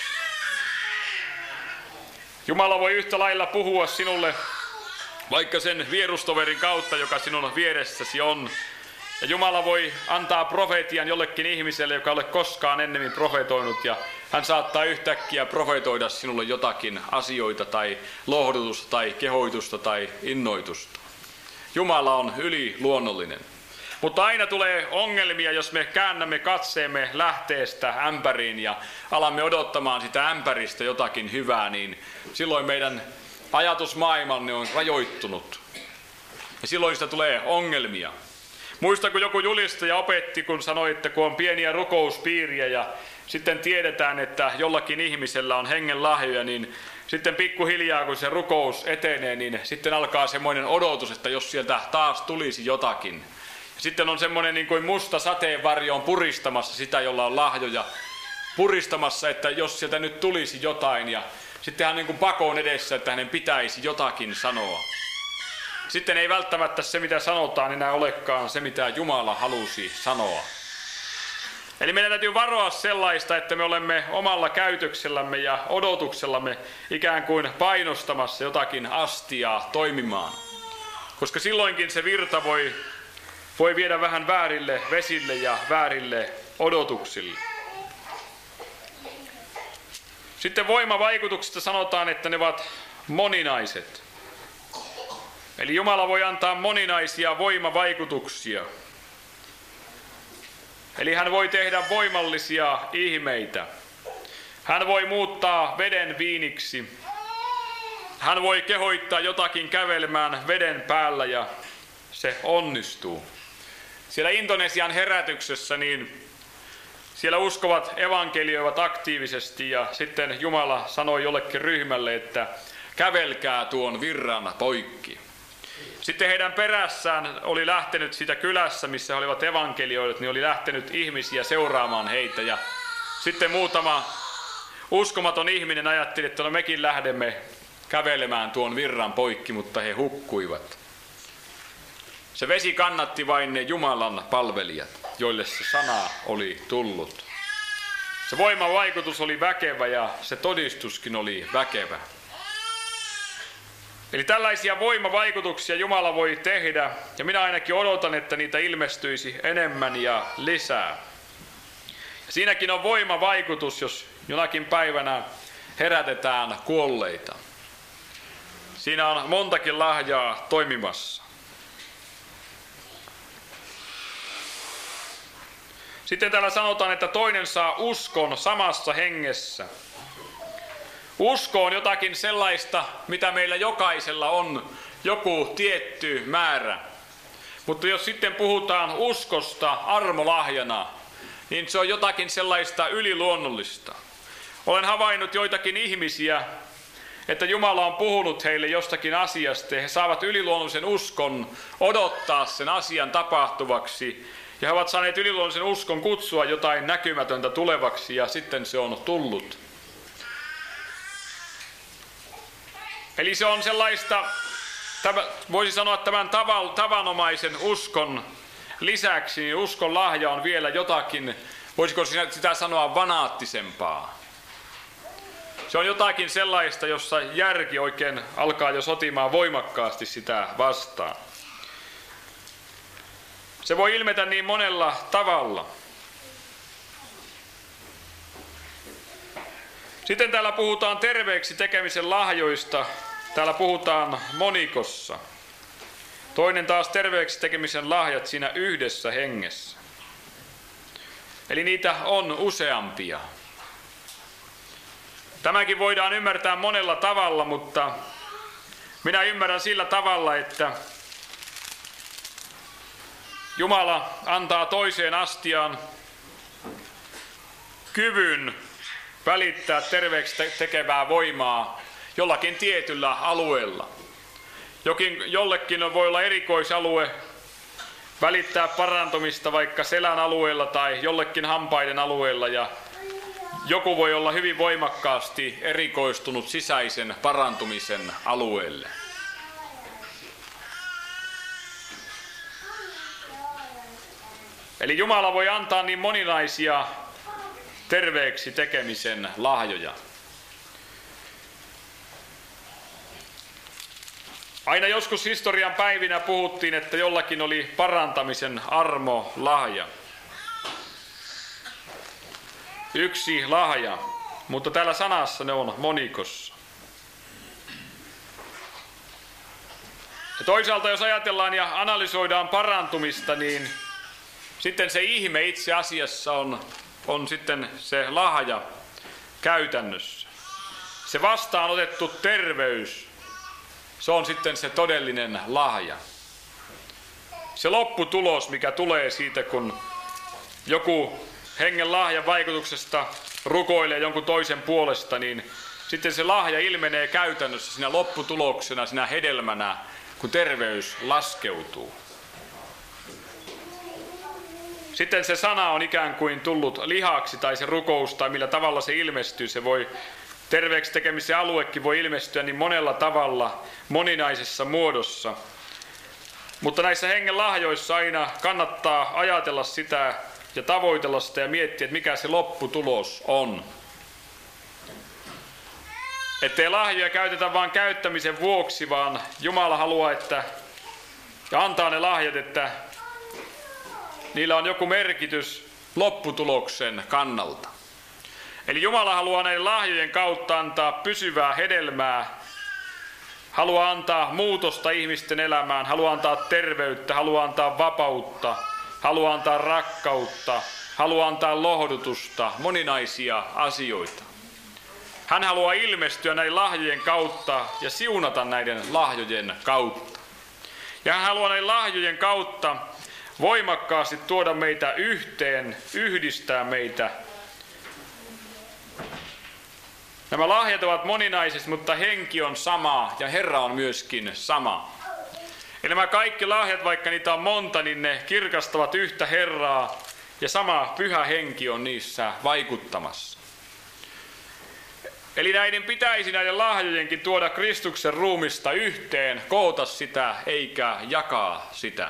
Jumala voi yhtä lailla puhua sinulle vaikka sen vierustoverin kautta, joka sinun vieressäsi on. Ja Jumala voi antaa profetian jollekin ihmiselle, joka ei ole koskaan ennemmin profetoinut, ja hän saattaa yhtäkkiä profetoida sinulle jotakin asioita tai lohdutusta tai kehoitusta tai innoitusta. Jumala on yliluonnollinen. Mutta aina tulee ongelmia, jos me käännämme katseemme lähteestä ämpäriin ja alamme odottamaan sitä ämpäristä jotakin hyvää, niin silloin meidän ajatusmaailmanne on rajoittunut. Ja silloin sitä tulee ongelmia. Muistan, kun joku julistaja opetti, kun sanoi, että kun on pieniä rukouspiiriä ja sitten tiedetään, että jollakin ihmisellä on hengen lahjoja, niin sitten pikkuhiljaa kun se rukous etenee, niin sitten alkaa semmoinen odotus, että jos sieltä taas tulisi jotakin. Ja sitten on semmoinen niin kuin musta sateenvarjo on puristamassa sitä, jolla on lahjoja, puristamassa, että jos sieltä nyt tulisi jotain. Ja sitten hän niin kuin pakon edessä, että hänen pitäisi jotakin sanoa. Sitten ei välttämättä se, mitä sanotaan, enää olekaan se, mitä Jumala halusi sanoa. Eli meidän täytyy varoa sellaista, että me olemme omalla käytöksellämme ja odotuksellamme ikään kuin painostamassa jotakin astiaa toimimaan. Koska silloinkin se virta voi, voi viedä vähän väärille vesille ja väärille odotuksille. Sitten voimavaikutuksista sanotaan, että ne ovat moninaiset. Eli Jumala voi antaa moninaisia voimavaikutuksia. Eli hän voi tehdä voimallisia ihmeitä. Hän voi muuttaa veden viiniksi. Hän voi kehoittaa jotakin kävelemään veden päällä ja se onnistuu. Siellä Indonesian herätyksessä niin siellä uskovat evankelioivat aktiivisesti ja sitten Jumala sanoi jollekin ryhmälle, että kävelkää tuon virran poikki. Sitten heidän perässään oli lähtenyt siitä kylässä, missä olivat evankelioidut, niin oli lähtenyt ihmisiä seuraamaan heitä. Ja sitten muutama uskomaton ihminen ajatteli, että no mekin lähdemme kävelemään tuon virran poikki, mutta he hukkuivat. Se vesi kannatti vain ne Jumalan palvelijat, joille se sana oli tullut. Se voimavaikutus oli väkevä ja se todistuskin oli väkevä. Eli tällaisia voimavaikutuksia Jumala voi tehdä, ja minä ainakin odotan, että niitä ilmestyisi enemmän ja lisää. Ja siinäkin on voimavaikutus, jos jonakin päivänä herätetään kuolleita. Siinä on montakin lahjaa toimimassa. Sitten täällä sanotaan, että toinen saa uskon samassa hengessä. Usko on jotakin sellaista, mitä meillä jokaisella on joku tietty määrä. Mutta jos sitten puhutaan uskosta armolahjana, niin se on jotakin sellaista yliluonnollista. Olen havainnut joitakin ihmisiä, että Jumala on puhunut heille jostakin asiasta ja he saavat yliluonnollisen uskon odottaa sen asian tapahtuvaksi. Ja he ovat saaneet yliluonnollisen uskon kutsua jotain näkymätöntä tulevaksi ja sitten se on tullut. Eli se on sellaista, voisi sanoa tämän tavanomaisen uskon lisäksi, niin uskon lahja on vielä jotakin, voisiko sitä sanoa vanaattisempaa. Se on jotakin sellaista, jossa järki oikein alkaa jo sotimaan voimakkaasti sitä vastaan. Se voi ilmetä niin monella tavalla. Sitten täällä puhutaan terveeksi tekemisen lahjoista. Täällä puhutaan monikossa. Toinen taas terveeksi tekemisen lahjat siinä yhdessä hengessä. Eli niitä on useampia. Tämäkin voidaan ymmärtää monella tavalla, mutta minä ymmärrän sillä tavalla, että Jumala antaa toiseen astiaan kyvyn välittää terveeksi tekevää voimaa jollakin tietyllä alueella. Jokin, jollekin voi olla erikoisalue välittää parantumista vaikka selän alueella tai jollekin hampaiden alueella ja joku voi olla hyvin voimakkaasti erikoistunut sisäisen parantumisen alueelle. Eli Jumala voi antaa niin moninaisia terveeksi tekemisen lahjoja. Aina joskus historian päivinä puhuttiin, että jollakin oli parantamisen armo lahja. Yksi lahja, mutta täällä sanassa ne on monikossa. Ja toisaalta jos ajatellaan ja analysoidaan parantumista, niin sitten se ihme itse asiassa on, on sitten se lahja käytännössä. Se vastaanotettu terveys, se on sitten se todellinen lahja. Se lopputulos, mikä tulee siitä, kun joku hengen lahjan vaikutuksesta rukoilee jonkun toisen puolesta, niin sitten se lahja ilmenee käytännössä siinä lopputuloksena, siinä hedelmänä, kun terveys laskeutuu. Sitten se sana on ikään kuin tullut lihaksi, tai se rukous, tai millä tavalla se ilmestyy. Se voi, terveeksi tekemisen aluekin voi ilmestyä niin monella tavalla, moninaisessa muodossa. Mutta näissä hengen lahjoissa aina kannattaa ajatella sitä ja tavoitella sitä ja miettiä, että mikä se lopputulos on. Ettei lahjoja käytetä vain käyttämisen vuoksi, vaan Jumala haluaa, että ja antaa ne lahjat, että niillä on joku merkitys lopputuloksen kannalta. Eli Jumala haluaa näiden lahjojen kautta antaa pysyvää hedelmää, haluaa antaa muutosta ihmisten elämään, haluaa antaa terveyttä, haluaa antaa vapautta, haluaa antaa rakkautta, haluaa antaa lohdutusta, moninaisia asioita. Hän haluaa ilmestyä näiden lahjojen kautta ja siunata näiden lahjojen kautta. Ja hän haluaa näiden lahjojen kautta voimakkaasti tuoda meitä yhteen, yhdistää meitä. Nämä lahjat ovat moninaiset, mutta henki on sama ja Herra on myöskin sama. Eli nämä kaikki lahjat, vaikka niitä on monta, niin ne kirkastavat yhtä Herraa ja sama pyhä henki on niissä vaikuttamassa. Eli näiden pitäisi näiden lahjojenkin tuoda Kristuksen ruumista yhteen, koota sitä eikä jakaa sitä.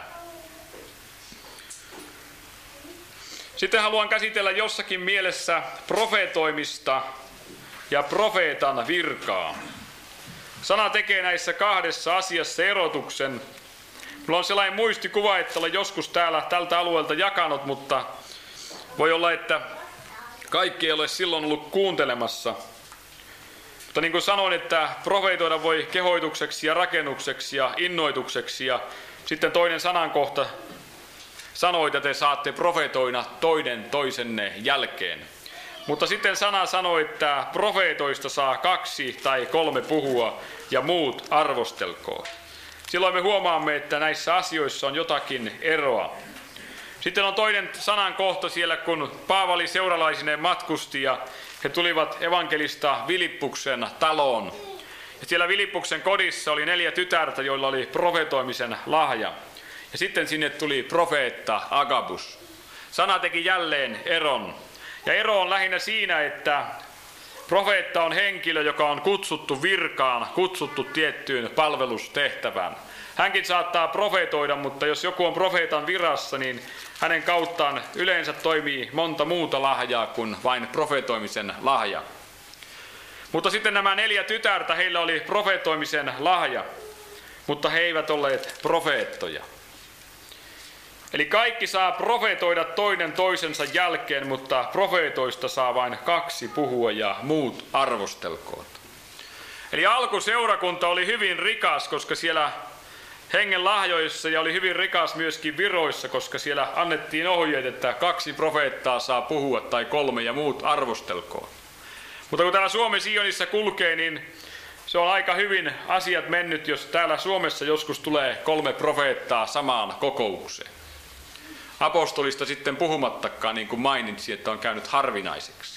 Sitten haluan käsitellä jossakin mielessä profeetoimista ja profeetan virkaa. Sana tekee näissä kahdessa asiassa erotuksen. Minulla on sellainen muistikuva, että olen joskus täällä tältä alueelta jakanut, mutta voi olla, että kaikki ei ole silloin ollut kuuntelemassa. Mutta niin kuin sanoin, että profeetoida voi kehoitukseksi ja rakennukseksi ja innoitukseksi ja sitten toinen sanankohta sanoi, että te saatte profeetoina toinen toisenne jälkeen. Mutta sitten sana sanoi, että profeetoista saa kaksi tai kolme puhua ja muut arvostelkoon. Silloin me huomaamme, että näissä asioissa on jotakin eroa. Sitten on toinen sanankohta siellä, kun Paavali seuralaisineen matkusti ja he tulivat evankelista Vilippuksen taloon. Ja siellä Vilippuksen kodissa oli neljä tytärtä, joilla oli profetoimisen lahja. Ja sitten sinne tuli profeetta Agabus. Sana teki jälleen eron. Ja ero on lähinnä siinä, että profeetta on henkilö, joka on kutsuttu virkaan, kutsuttu tiettyyn palvelustehtävään. Hänkin saattaa profeetoida, mutta jos joku on profeetan virassa, niin hänen kauttaan yleensä toimii monta muuta lahjaa kuin vain profeetoimisen lahja. Mutta sitten nämä neljä tytärtä, heillä oli profeetoimisen lahja, mutta he eivät olleet profeettoja. Eli kaikki saa profeetoida toinen toisensa jälkeen, mutta profeetoista saa vain kaksi puhua ja muut arvostelkoot. Eli alkuseurakunta oli hyvin rikas, koska siellä hengen lahjoissa ja oli hyvin rikas myöskin viroissa, koska siellä annettiin ohjeet, että kaksi profeettaa saa puhua tai kolme ja muut arvostelkoon. Mutta kun täällä Suomen Sionissa kulkee, niin se on aika hyvin asiat mennyt, jos täällä Suomessa joskus tulee kolme profeettaa samaan kokoukseen. Apostolista sitten puhumattakaan, niin kuin mainitsin, että on käynyt harvinaiseksi.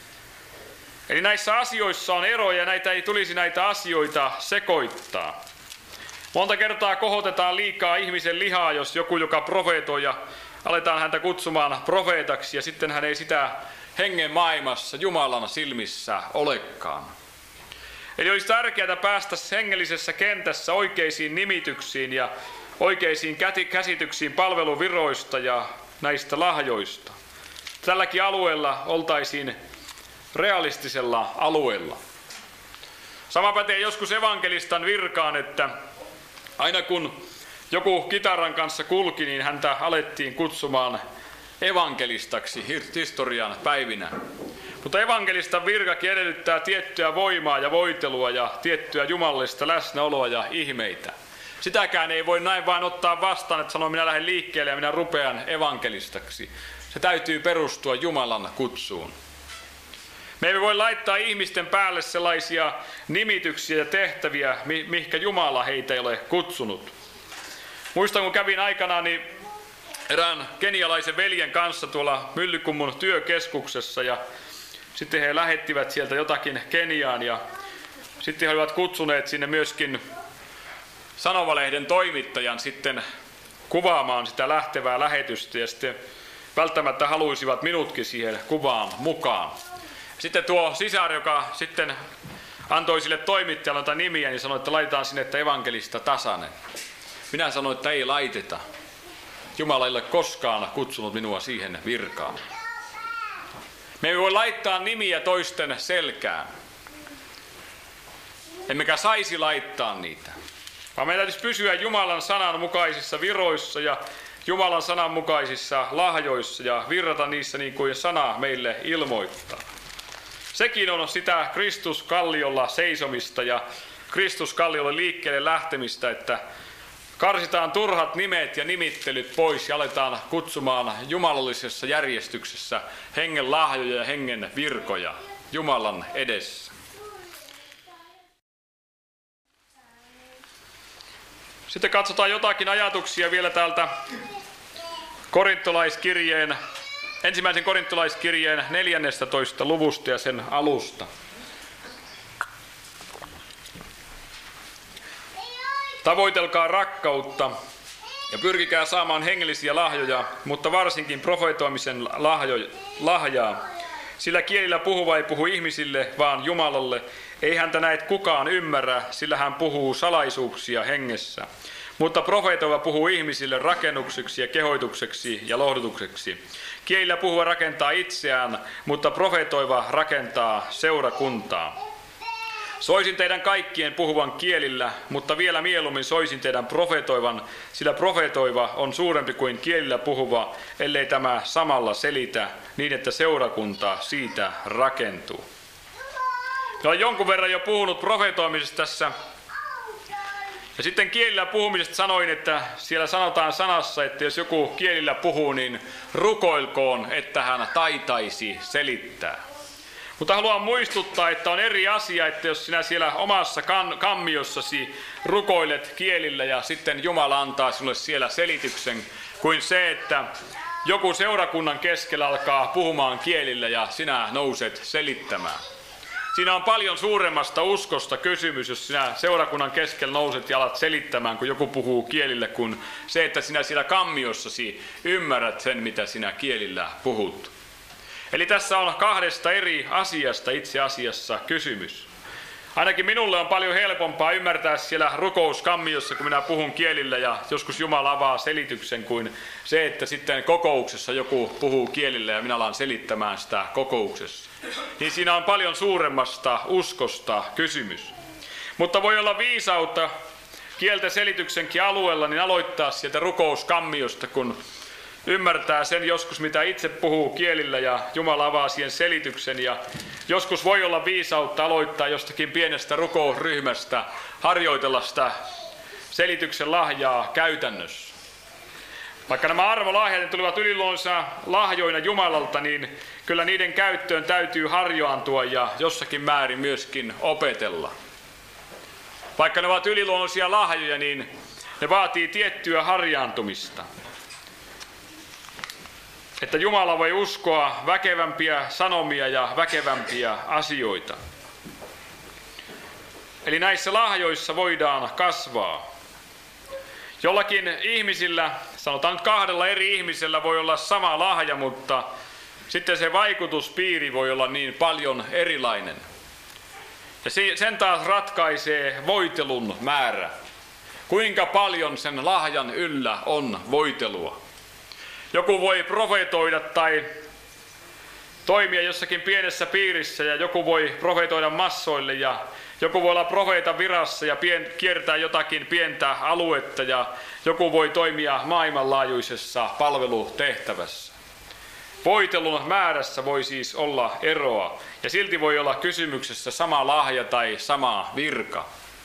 Eli näissä asioissa on eroja ja näitä ei tulisi näitä asioita sekoittaa. Monta kertaa kohotetaan liikaa ihmisen lihaa, jos joku, joka profeetoi ja aletaan häntä kutsumaan profeetaksi ja sitten hän ei sitä hengen maailmassa Jumalan silmissä olekaan. Eli olisi tärkeää päästä hengellisessä kentässä oikeisiin nimityksiin ja oikeisiin käsityksiin palveluviroista ja näistä lahjoista. Tälläkin alueella oltaisiin realistisella alueella. Sama pätee joskus evankelistan virkaan, että aina kun joku kitaran kanssa kulki, niin häntä alettiin kutsumaan evankelistaksi historian päivinä. Mutta evankelistan virkakin edellyttää tiettyä voimaa ja voitelua ja tiettyä jumalallista läsnäoloa ja ihmeitä. Sitäkään ei voi näin vain ottaa vastaan, että sanoo minä lähden liikkeelle ja minä rupean evankelistaksi. Se täytyy perustua Jumalan kutsuun. Me emme voi laittaa ihmisten päälle sellaisia nimityksiä ja tehtäviä, mihinkä Jumala heitä ei ole kutsunut. Muistan, kun kävin aikanaan niin erään kenialaisen veljen kanssa tuolla Myllykummun työkeskuksessa ja sitten he lähettivät sieltä jotakin Keniaan ja sitten he olivat kutsuneet sinne myöskin sanomalehden toimittajan sitten kuvaamaan sitä lähtevää lähetystä ja sitten välttämättä haluisivat minutkin siihen kuvaan mukaan. Sitten tuo sisar, joka sitten antoi sille toimittajalle jotain nimiä, niin sanoi, että laitetaan sinne, että evankelista Tasanen. Minä sanoin, että ei laiteta. Jumala ei ole koskaan kutsunut minua siihen virkaan. Me ei voi laittaa nimiä toisten selkään. Emmekä saisi laittaa niitä. Vaan meidän täytyisi pysyä Jumalan sanan mukaisissa viroissa ja Jumalan sanan mukaisissa lahjoissa ja virrata niissä niin kuin sana meille ilmoittaa. Sekin on sitä Kristuskalliolla seisomista ja Kristuskalliolla liikkeelle lähtemistä, että karsitaan turhat nimet ja nimittelyt pois ja aletaan kutsumaan jumalallisessa järjestyksessä hengen lahjoja ja hengen virkoja Jumalan edessä. Sitten katsotaan jotakin ajatuksia vielä täältä korintolaiskirjeen, ensimmäisen korintolaiskirjeen neljännestätoista luvusta ja sen alusta. Tavoitelkaa rakkautta ja pyrkikää saamaan hengellisiä lahjoja, mutta varsinkin profetoimisen lahjo, lahjaa. Sillä kielillä puhuva ei puhu ihmisille, vaan Jumalalle. Ei häntä näet kukaan ymmärrä, sillä hän puhuu salaisuuksia hengessä. Mutta profetoiva puhuu ihmisille rakennukseksi ja kehoitukseksi ja lohdutukseksi. Kielillä puhuva rakentaa itseään, mutta profetoiva rakentaa seurakuntaa. Soisin teidän kaikkien puhuvan kielillä, mutta vielä mieluummin soisin teidän profetoivan, sillä profetoiva on suurempi kuin kielillä puhuva, ellei tämä samalla selitä niin, että seurakunta siitä rakentuu. Olen jonkun verran jo puhunut profetoimisesta tässä. Ja sitten kielillä puhumisesta sanoin, että siellä sanotaan sanassa, että jos joku kielillä puhuu, niin rukoilkoon, että hän taitaisi selittää. Mutta haluan muistuttaa, että on eri asia, että jos sinä siellä omassa kammiossasi rukoilet kielillä ja sitten Jumala antaa sinulle siellä selityksen, kuin se, että joku seurakunnan keskellä alkaa puhumaan kielillä ja sinä nouset selittämään. Siinä on paljon suuremmasta uskosta kysymys, jos sinä seurakunnan keskellä nouset ja alat selittämään, kun joku puhuu kielillä, kuin se, että sinä siellä kammiossasi ymmärrät sen, mitä sinä kielillä puhut. Eli tässä on kahdesta eri asiasta itse asiassa kysymys. Ainakin minulle on paljon helpompaa ymmärtää siellä rukouskammiossa, kun minä puhun kielillä ja joskus Jumala avaa selityksen, kuin se, että sitten kokouksessa joku puhuu kielillä ja minä alan selittämään sitä kokouksessa. Niin siinä on paljon suuremmasta uskosta kysymys. Mutta voi olla viisautta kieltä selityksenkin alueella, niin aloittaa sieltä rukouskammiosta, kun ymmärtää sen joskus, mitä itse puhuu kielillä ja Jumala avaa siihen selityksen. Ja joskus voi olla viisautta aloittaa jostakin pienestä rukousryhmästä, harjoitella sitä selityksen lahjaa käytännössä. Vaikka nämä armolahjat tulivat yliluonnollisia lahjoina Jumalalta, niin kyllä niiden käyttöön täytyy harjoantua ja jossakin määrin myöskin opetella. Vaikka ne ovat yliluonnollisia lahjoja, niin ne vaatii tiettyä harjaantumista. Että Jumala voi uskoa väkevämpiä sanomia ja väkevämpiä asioita. Eli näissä lahjoissa voidaan kasvaa. Jollakin ihmisillä, sanotaan nyt kahdella eri ihmisellä, voi olla sama lahja, mutta sitten se vaikutuspiiri voi olla niin paljon erilainen. Ja sen taas ratkaisee voitelun määrä. Kuinka paljon sen lahjan yllä on voitelua. Joku voi profetoida tai toimia jossakin pienessä piirissä ja joku voi profetoida massoille ja joku voi olla profeetan virassa ja pien, kiertää jotakin pientä aluetta ja joku voi toimia maailmanlaajuisessa palvelutehtävässä. Voitelun määrässä voi siis olla eroa ja silti voi olla kysymyksessä sama lahja tai sama virka.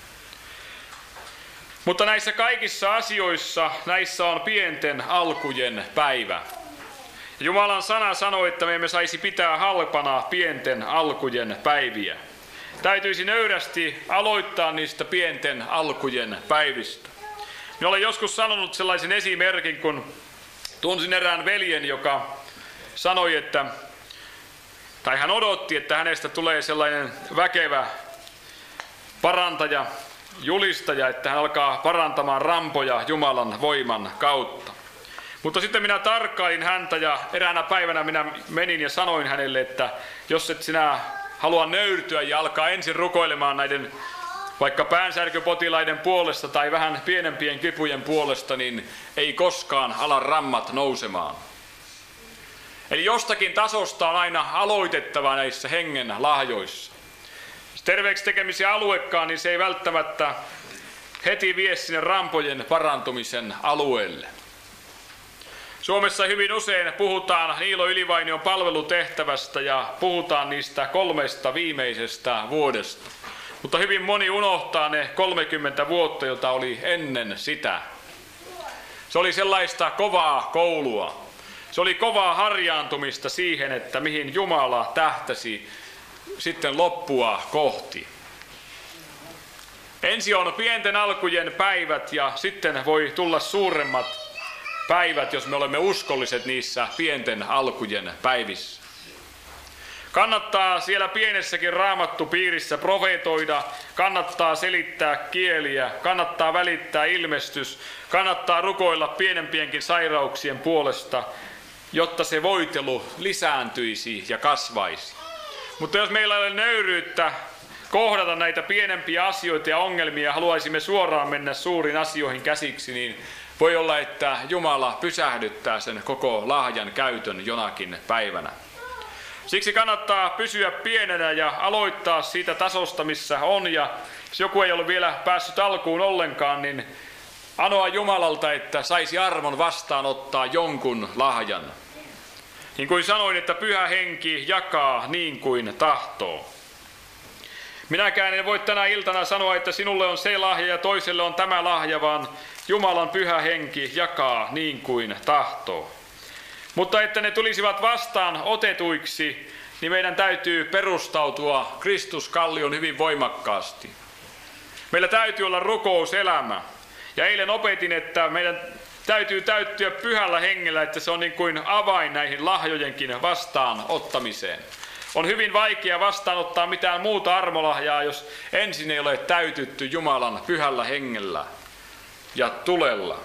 Mutta näissä kaikissa asioissa, näissä on pienten alkujen päivä. Jumalan sana sanoo, että me emme saisi pitää halpana pienten alkujen päiviä. Täytyisi nöyrästi aloittaa niistä pienten alkujen päivistä. Minä olen joskus sanonut sellaisen esimerkin, kun tunsin erään veljen, joka sanoi, että Tai hän odotti, että hänestä tulee sellainen väkevä parantaja, julistaja, että hän alkaa parantamaan rampoja Jumalan voiman kautta. Mutta sitten minä tarkkailin häntä ja eräänä päivänä minä menin ja sanoin hänelle, että jos et sinä halua nöyrtyä ja alkaa ensin rukoilemaan näiden vaikka päänsärkypotilaiden puolesta tai vähän pienempien kipujen puolesta, niin ei koskaan ala rammat nousemaan. Eli jostakin tasosta on aina aloitettava näissä hengen lahjoissa. Jos terveeksi tekemisen aluekaan, niin se ei välttämättä heti vie sinne rampojen parantumisen alueelle. Suomessa hyvin usein puhutaan Niilo Ylivainion palvelutehtävästä ja puhutaan niistä kolmesta viimeisestä vuodesta. Mutta hyvin moni unohtaa ne kolmekymmentä vuotta, jota oli ennen sitä. Se oli sellaista kovaa koulua. Se oli kovaa harjaantumista siihen, että mihin Jumala tähtäsi sitten loppua kohti. Ensi on pienten alkujen päivät ja sitten voi tulla suuremmat päivät, jos me olemme uskolliset niissä pienten alkujen päivissä. Kannattaa siellä pienessäkin raamattupiirissä profeetoida, kannattaa selittää kieliä, kannattaa välittää ilmestys, kannattaa rukoilla pienempienkin sairauksien puolesta, jotta se voitelu lisääntyisi ja kasvaisi. Mutta jos meillä ei ole nöyryyttä kohdata näitä pienempiä asioita ja ongelmia ja haluaisimme suoraan mennä suuriin asioihin käsiksi, niin voi olla, että Jumala pysähdyttää sen koko lahjan käytön jonakin päivänä. Siksi kannattaa pysyä pienenä ja aloittaa siitä tasosta, missä on. Ja jos joku ei ole vielä päässyt alkuun ollenkaan, niin anoa Jumalalta, että saisi armon vastaanottaa jonkun lahjan. Niin kuin sanoin, että Pyhä Henki jakaa niin kuin tahtoo. Minäkään en voi tänä iltana sanoa, että sinulle on se lahja ja toiselle on tämä lahja, vaan Jumalan Pyhä Henki jakaa niin kuin tahtoo. Mutta että ne tulisivat vastaan otetuiksi, niin meidän täytyy perustautua Kristuskallion hyvin voimakkaasti. Meillä täytyy olla rukouselämä. Ja eilen opetin, että meidän täytyy täyttyä Pyhällä Hengellä, että se on niin kuin avain näihin lahjojenkin vastaanottamiseen. On hyvin vaikea vastaanottaa mitään muuta armolahjaa, jos ensin ei ole täytytty Jumalan Pyhällä Hengellä ja tulella.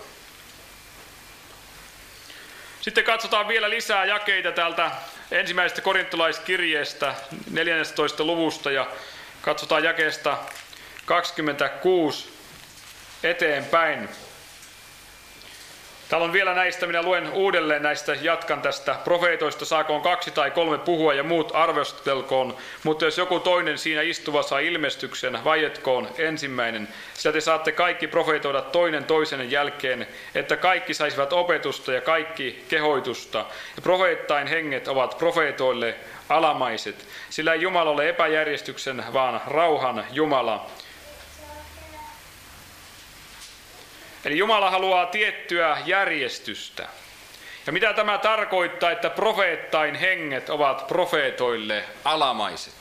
Sitten katsotaan vielä lisää jakeita täältä ensimmäisestä korintolaiskirjeestä neljännestätoista luvusta ja katsotaan jakeesta kaksikymmentäkuusi eteenpäin. Täällä on vielä näistä, minä luen uudelleen näistä, jatkan tästä profeetoista, saakoon kaksi tai kolme puhua ja muut arvostelkoon, mutta jos joku toinen siinä istuva saa ilmestyksen, vaietkoon ensimmäinen. Sillä te saatte kaikki profeetoida toinen toisen jälkeen, että kaikki saisivat opetusta ja kaikki kehoitusta. Ja profeettain henget ovat profeetoille alamaiset, sillä ei Jumala ole epäjärjestyksen, vaan rauhan Jumala. Eli Jumala haluaa tiettyä järjestystä. Ja mitä tämä tarkoittaa, että profeettain henget ovat profeetoille alamaiset?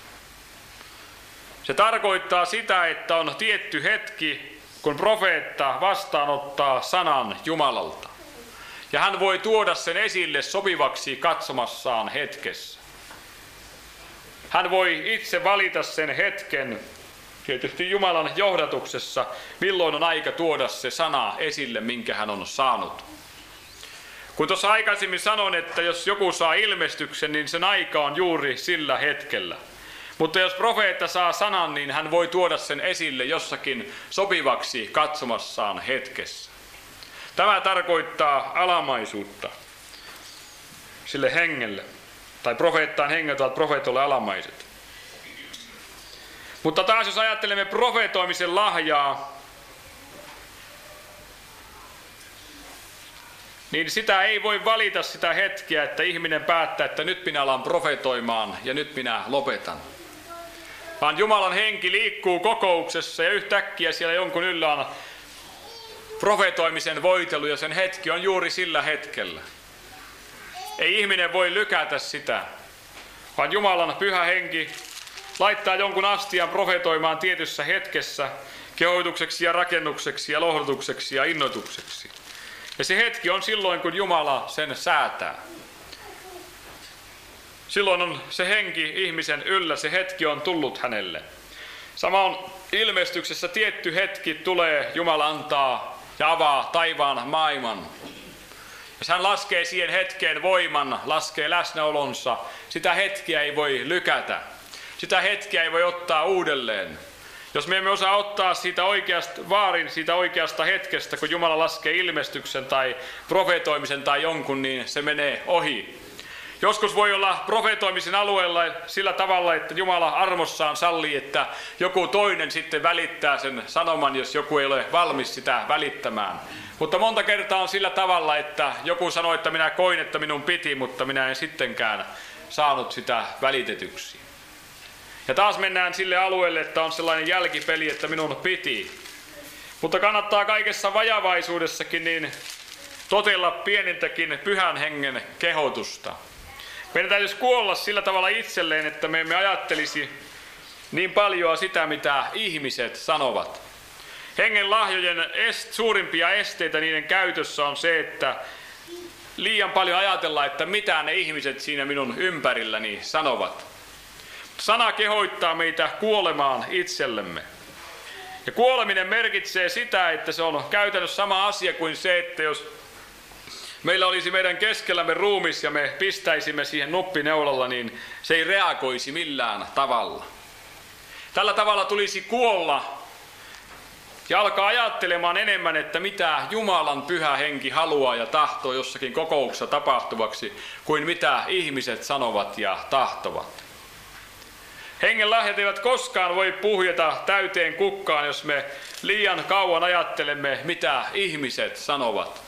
Se tarkoittaa sitä, että on tietty hetki, kun profeetta vastaanottaa sanan Jumalalta. Ja hän voi tuoda sen esille sopivaksi katsomassaan hetkessä. Hän voi itse valita sen hetken, tietysti Jumalan johdatuksessa, milloin on aika tuoda se sana esille, minkä hän on saanut. Kun tuossa aikaisemmin sanoin, että jos joku saa ilmestyksen, niin sen aika on juuri sillä hetkellä. Mutta jos profeetta saa sanan, niin hän voi tuoda sen esille jossakin sopivaksi katsomassaan hetkessä. Tämä tarkoittaa alamaisuutta sille hengelle. Tai profeettaan henget ovat profeetolle alamaiset. Mutta taas jos ajattelemme profeetoimisen lahjaa, niin sitä ei voi valita sitä hetkeä, että ihminen päättää, että nyt minä alan profetoimaan ja nyt minä lopetan. Vaan Jumalan henki liikkuu kokouksessa ja yhtäkkiä siellä jonkun yllä on profetoimisen voitelu ja sen hetki on juuri sillä hetkellä. Ei ihminen voi lykätä sitä, vaan Jumalan Pyhä Henki laittaa jonkun astian profetoimaan tietyssä hetkessä kehoitukseksi ja rakennukseksi ja lohdutukseksi ja innoitukseksi. Ja se hetki on silloin, kun Jumala sen säätää. silloin on se henki ihmisen yllä, se hetki on tullut hänelle. Sama on ilmestyksessä tietty hetki tulee, Jumala antaa ja avaa taivaan maailman. Jos hän laskee siihen hetkeen voiman, laskee läsnäolonsa, sitä hetkiä ei voi lykätä. Sitä hetkiä ei voi ottaa uudelleen. Jos me emme osaa ottaa siitä oikeasta, vaarin siitä oikeasta hetkestä, kun Jumala laskee ilmestyksen tai profetoimisen tai jonkun, niin se menee ohi. Joskus voi olla profetoimisen alueella sillä tavalla, että Jumala armossaan sallii, että joku toinen sitten välittää sen sanoman, jos joku ei ole valmis sitä välittämään. Mutta monta kertaa on sillä tavalla, että joku sanoi, että minä koin, että minun piti, mutta minä en sittenkään saanut sitä välitetyksi. Ja taas mennään sille alueelle, että on sellainen jälkipeli, että minun piti. Mutta kannattaa kaikessa vajavaisuudessakin niin totella pienintäkin pyhän hengen kehotusta. Meidän täytyisi kuolla sillä tavalla itselleen, että me emme ajattelisi niin paljon sitä, mitä ihmiset sanovat. Hengen lahjojen est, suurimpia esteitä niiden käytössä on se, että liian paljon ajatellaan, että mitä ne ihmiset siinä minun ympärilläni sanovat. Sana kehoittaa meitä kuolemaan itsellemme. Ja kuoleminen merkitsee sitä, että se on käytännössä sama asia kuin se, että jos meillä olisi meidän keskellämme ruumis ja me pistäisimme siihen nuppineulalla, niin se ei reagoisi millään tavalla. Tällä tavalla tulisi kuolla ja alkaa ajattelemaan enemmän, että mitä Jumalan pyhä henki haluaa ja tahtoo jossakin kokouksessa tapahtuvaksi, kuin mitä ihmiset sanovat ja tahtovat. Hengen lahjat eivät koskaan voi puhjeta täyteen kukkaan, jos me liian kauan ajattelemme, mitä ihmiset sanovat.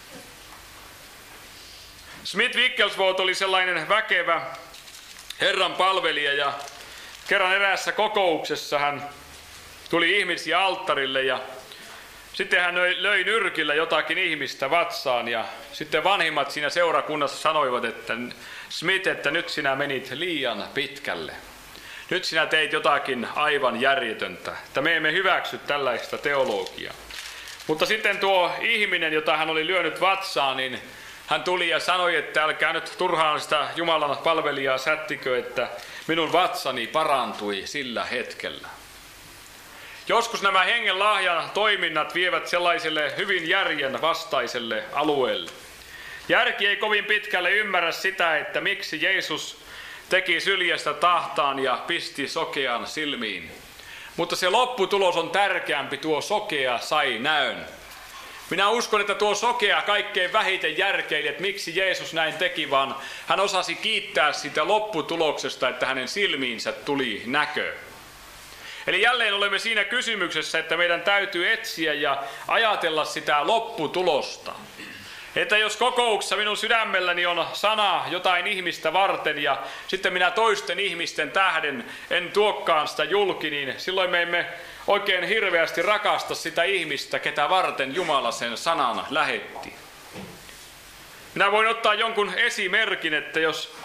Smith Wigglesworth oli sellainen väkevä Herran palvelija, ja kerran eräässä kokouksessa hän tuli ihmisiä alttarille ja sitten hän löi nyrkillä jotakin ihmistä vatsaan, ja sitten vanhimmat siinä seurakunnassa sanoivat, että Smith, että nyt sinä menit liian pitkälle. Nyt sinä teit jotakin aivan järjetöntä, että me emme hyväksy tällaista teologiaa. Mutta sitten tuo ihminen, jota hän oli lyönyt vatsaan, niin hän tuli ja sanoi, että älkää nyt turhaan sitä Jumalan palvelijaa sättikö, että minun vatsani parantui sillä hetkellä. Joskus nämä hengen lahjan toiminnat vievät sellaiselle hyvin järjen vastaiselle alueelle. Järki ei kovin pitkälle ymmärrä sitä, että miksi Jeesus teki syljestä tahtaan ja pisti sokean silmiin. Mutta se lopputulos on tärkeämpi, tuo sokea sai näön. Minä uskon, että tuo sokea kaikkein vähiten järkeili, että miksi Jeesus näin teki, vaan hän osasi kiittää sitä lopputuloksesta, että hänen silmiinsä tuli näkö. Eli jälleen olemme siinä kysymyksessä, että meidän täytyy etsiä ja ajatella sitä lopputulosta. Että jos kokouksessa minun sydämelläni on sana jotain ihmistä varten ja sitten minä toisten ihmisten tähden en tuokkaan sitä julki, niin silloin me emme oikein hirveästi rakasta sitä ihmistä, ketä varten Jumala sen sanan lähetti. Minä voin ottaa jonkun esimerkin, että jos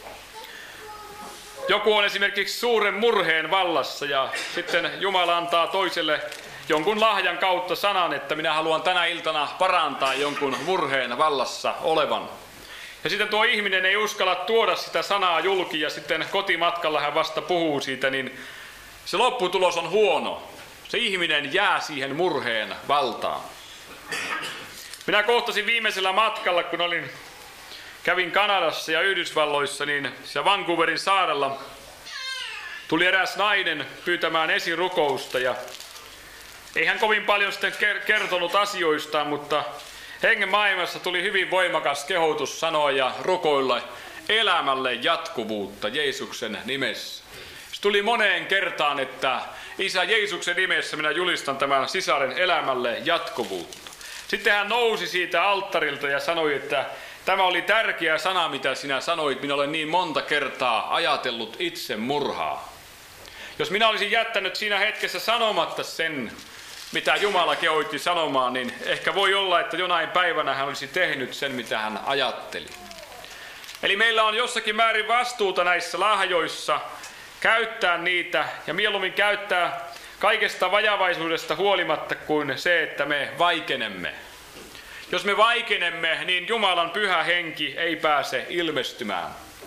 joku on esimerkiksi suuren murheen vallassa ja sitten Jumala antaa toiselle jonkun lahjan kautta sanan, että minä haluan tänä iltana parantaa jonkun murheen vallassa olevan. Ja sitten tuo ihminen ei uskalla tuoda sitä sanaa julki ja sitten kotimatkalla hän vasta puhuu siitä, niin se lopputulos on huono. Se ihminen jää siihen murheen valtaan. Minä kohtasin viimeisellä matkalla, kun olin, kävin Kanadassa ja Yhdysvalloissa, niin siellä Vancouverin saarella tuli eräs nainen pyytämään esirukousta ja ei hän kovin paljon sitten kertonut asioistaan, mutta hengen maailmassa tuli hyvin voimakas kehotus sanoa ja rukoilla elämälle jatkuvuutta Jeesuksen nimessä. Se tuli moneen kertaan, että Isä Jeesuksen nimessä minä julistan tämän sisaren elämälle jatkuvuutta. Sitten hän nousi siitä alttarilta ja sanoi, että tämä oli tärkeä sana, mitä sinä sanoit. Minä olen niin monta kertaa ajatellut itse murhaa. Jos minä olisin jättänyt siinä hetkessä sanomatta sen, mitä Jumala kehoitti sanomaan, niin ehkä voi olla, että jonain päivänä hän olisi tehnyt sen, mitä hän ajatteli. Eli meillä on jossakin määrin vastuuta näissä lahjoissa käyttää niitä ja mieluummin käyttää kaikesta vajavaisuudesta huolimatta kuin se, että me vaikenemme. Jos me vaikenemme, niin Jumalan pyhä henki ei pääse ilmestymään.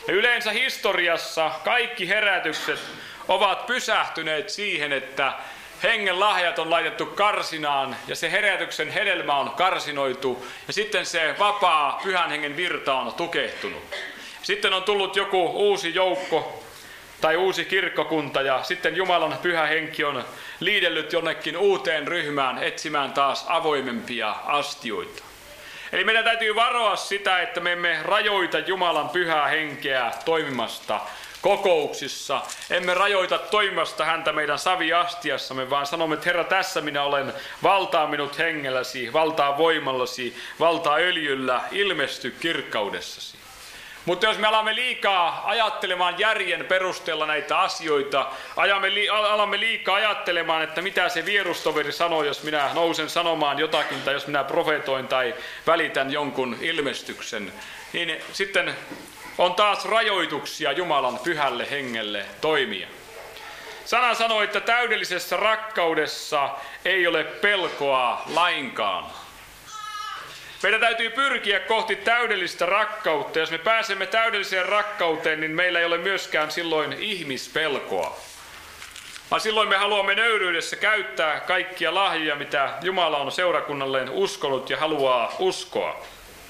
Ja yleensä historiassa kaikki herätykset ovat pysähtyneet siihen, että hengen lahjat on laitettu karsinaan ja se herätyksen hedelmä on karsinoitu ja sitten se vapaa pyhän hengen virta on tukehtunut. Sitten on tullut joku uusi joukko tai uusi kirkkokunta ja sitten Jumalan pyhä henki on liidellyt jonnekin uuteen ryhmään etsimään taas avoimempia astioita. Eli meidän täytyy varoa sitä, että me emme rajoita Jumalan pyhää henkeä toimimasta kokouksissa. Emme rajoita toimimasta häntä meidän saviastiassamme, vaan sanomme, että Herra, tässä minä olen, valtaa minut hengelläsi, valtaa voimallasi, valtaa öljyllä, ilmesty kirkkaudessasi. Mutta jos me alamme liikaa ajattelemaan järjen perusteella näitä asioita, ajamme, alamme liikaa ajattelemaan, että mitä se vierustoveri sanoo, jos minä nousen sanomaan jotakin, tai jos minä profetoin tai välitän jonkun ilmestyksen, niin sitten on taas rajoituksia Jumalan pyhälle hengelle toimia. Sana sanoo, että täydellisessä rakkaudessa ei ole pelkoa lainkaan. Meidän täytyy pyrkiä kohti täydellistä rakkautta. Jos me pääsemme täydelliseen rakkauteen, niin meillä ei ole myöskään silloin ihmispelkoa. Vaan silloin me haluamme nöyryydessä käyttää kaikkia lahjoja, mitä Jumala on seurakunnalleen uskonut ja haluaa uskoa.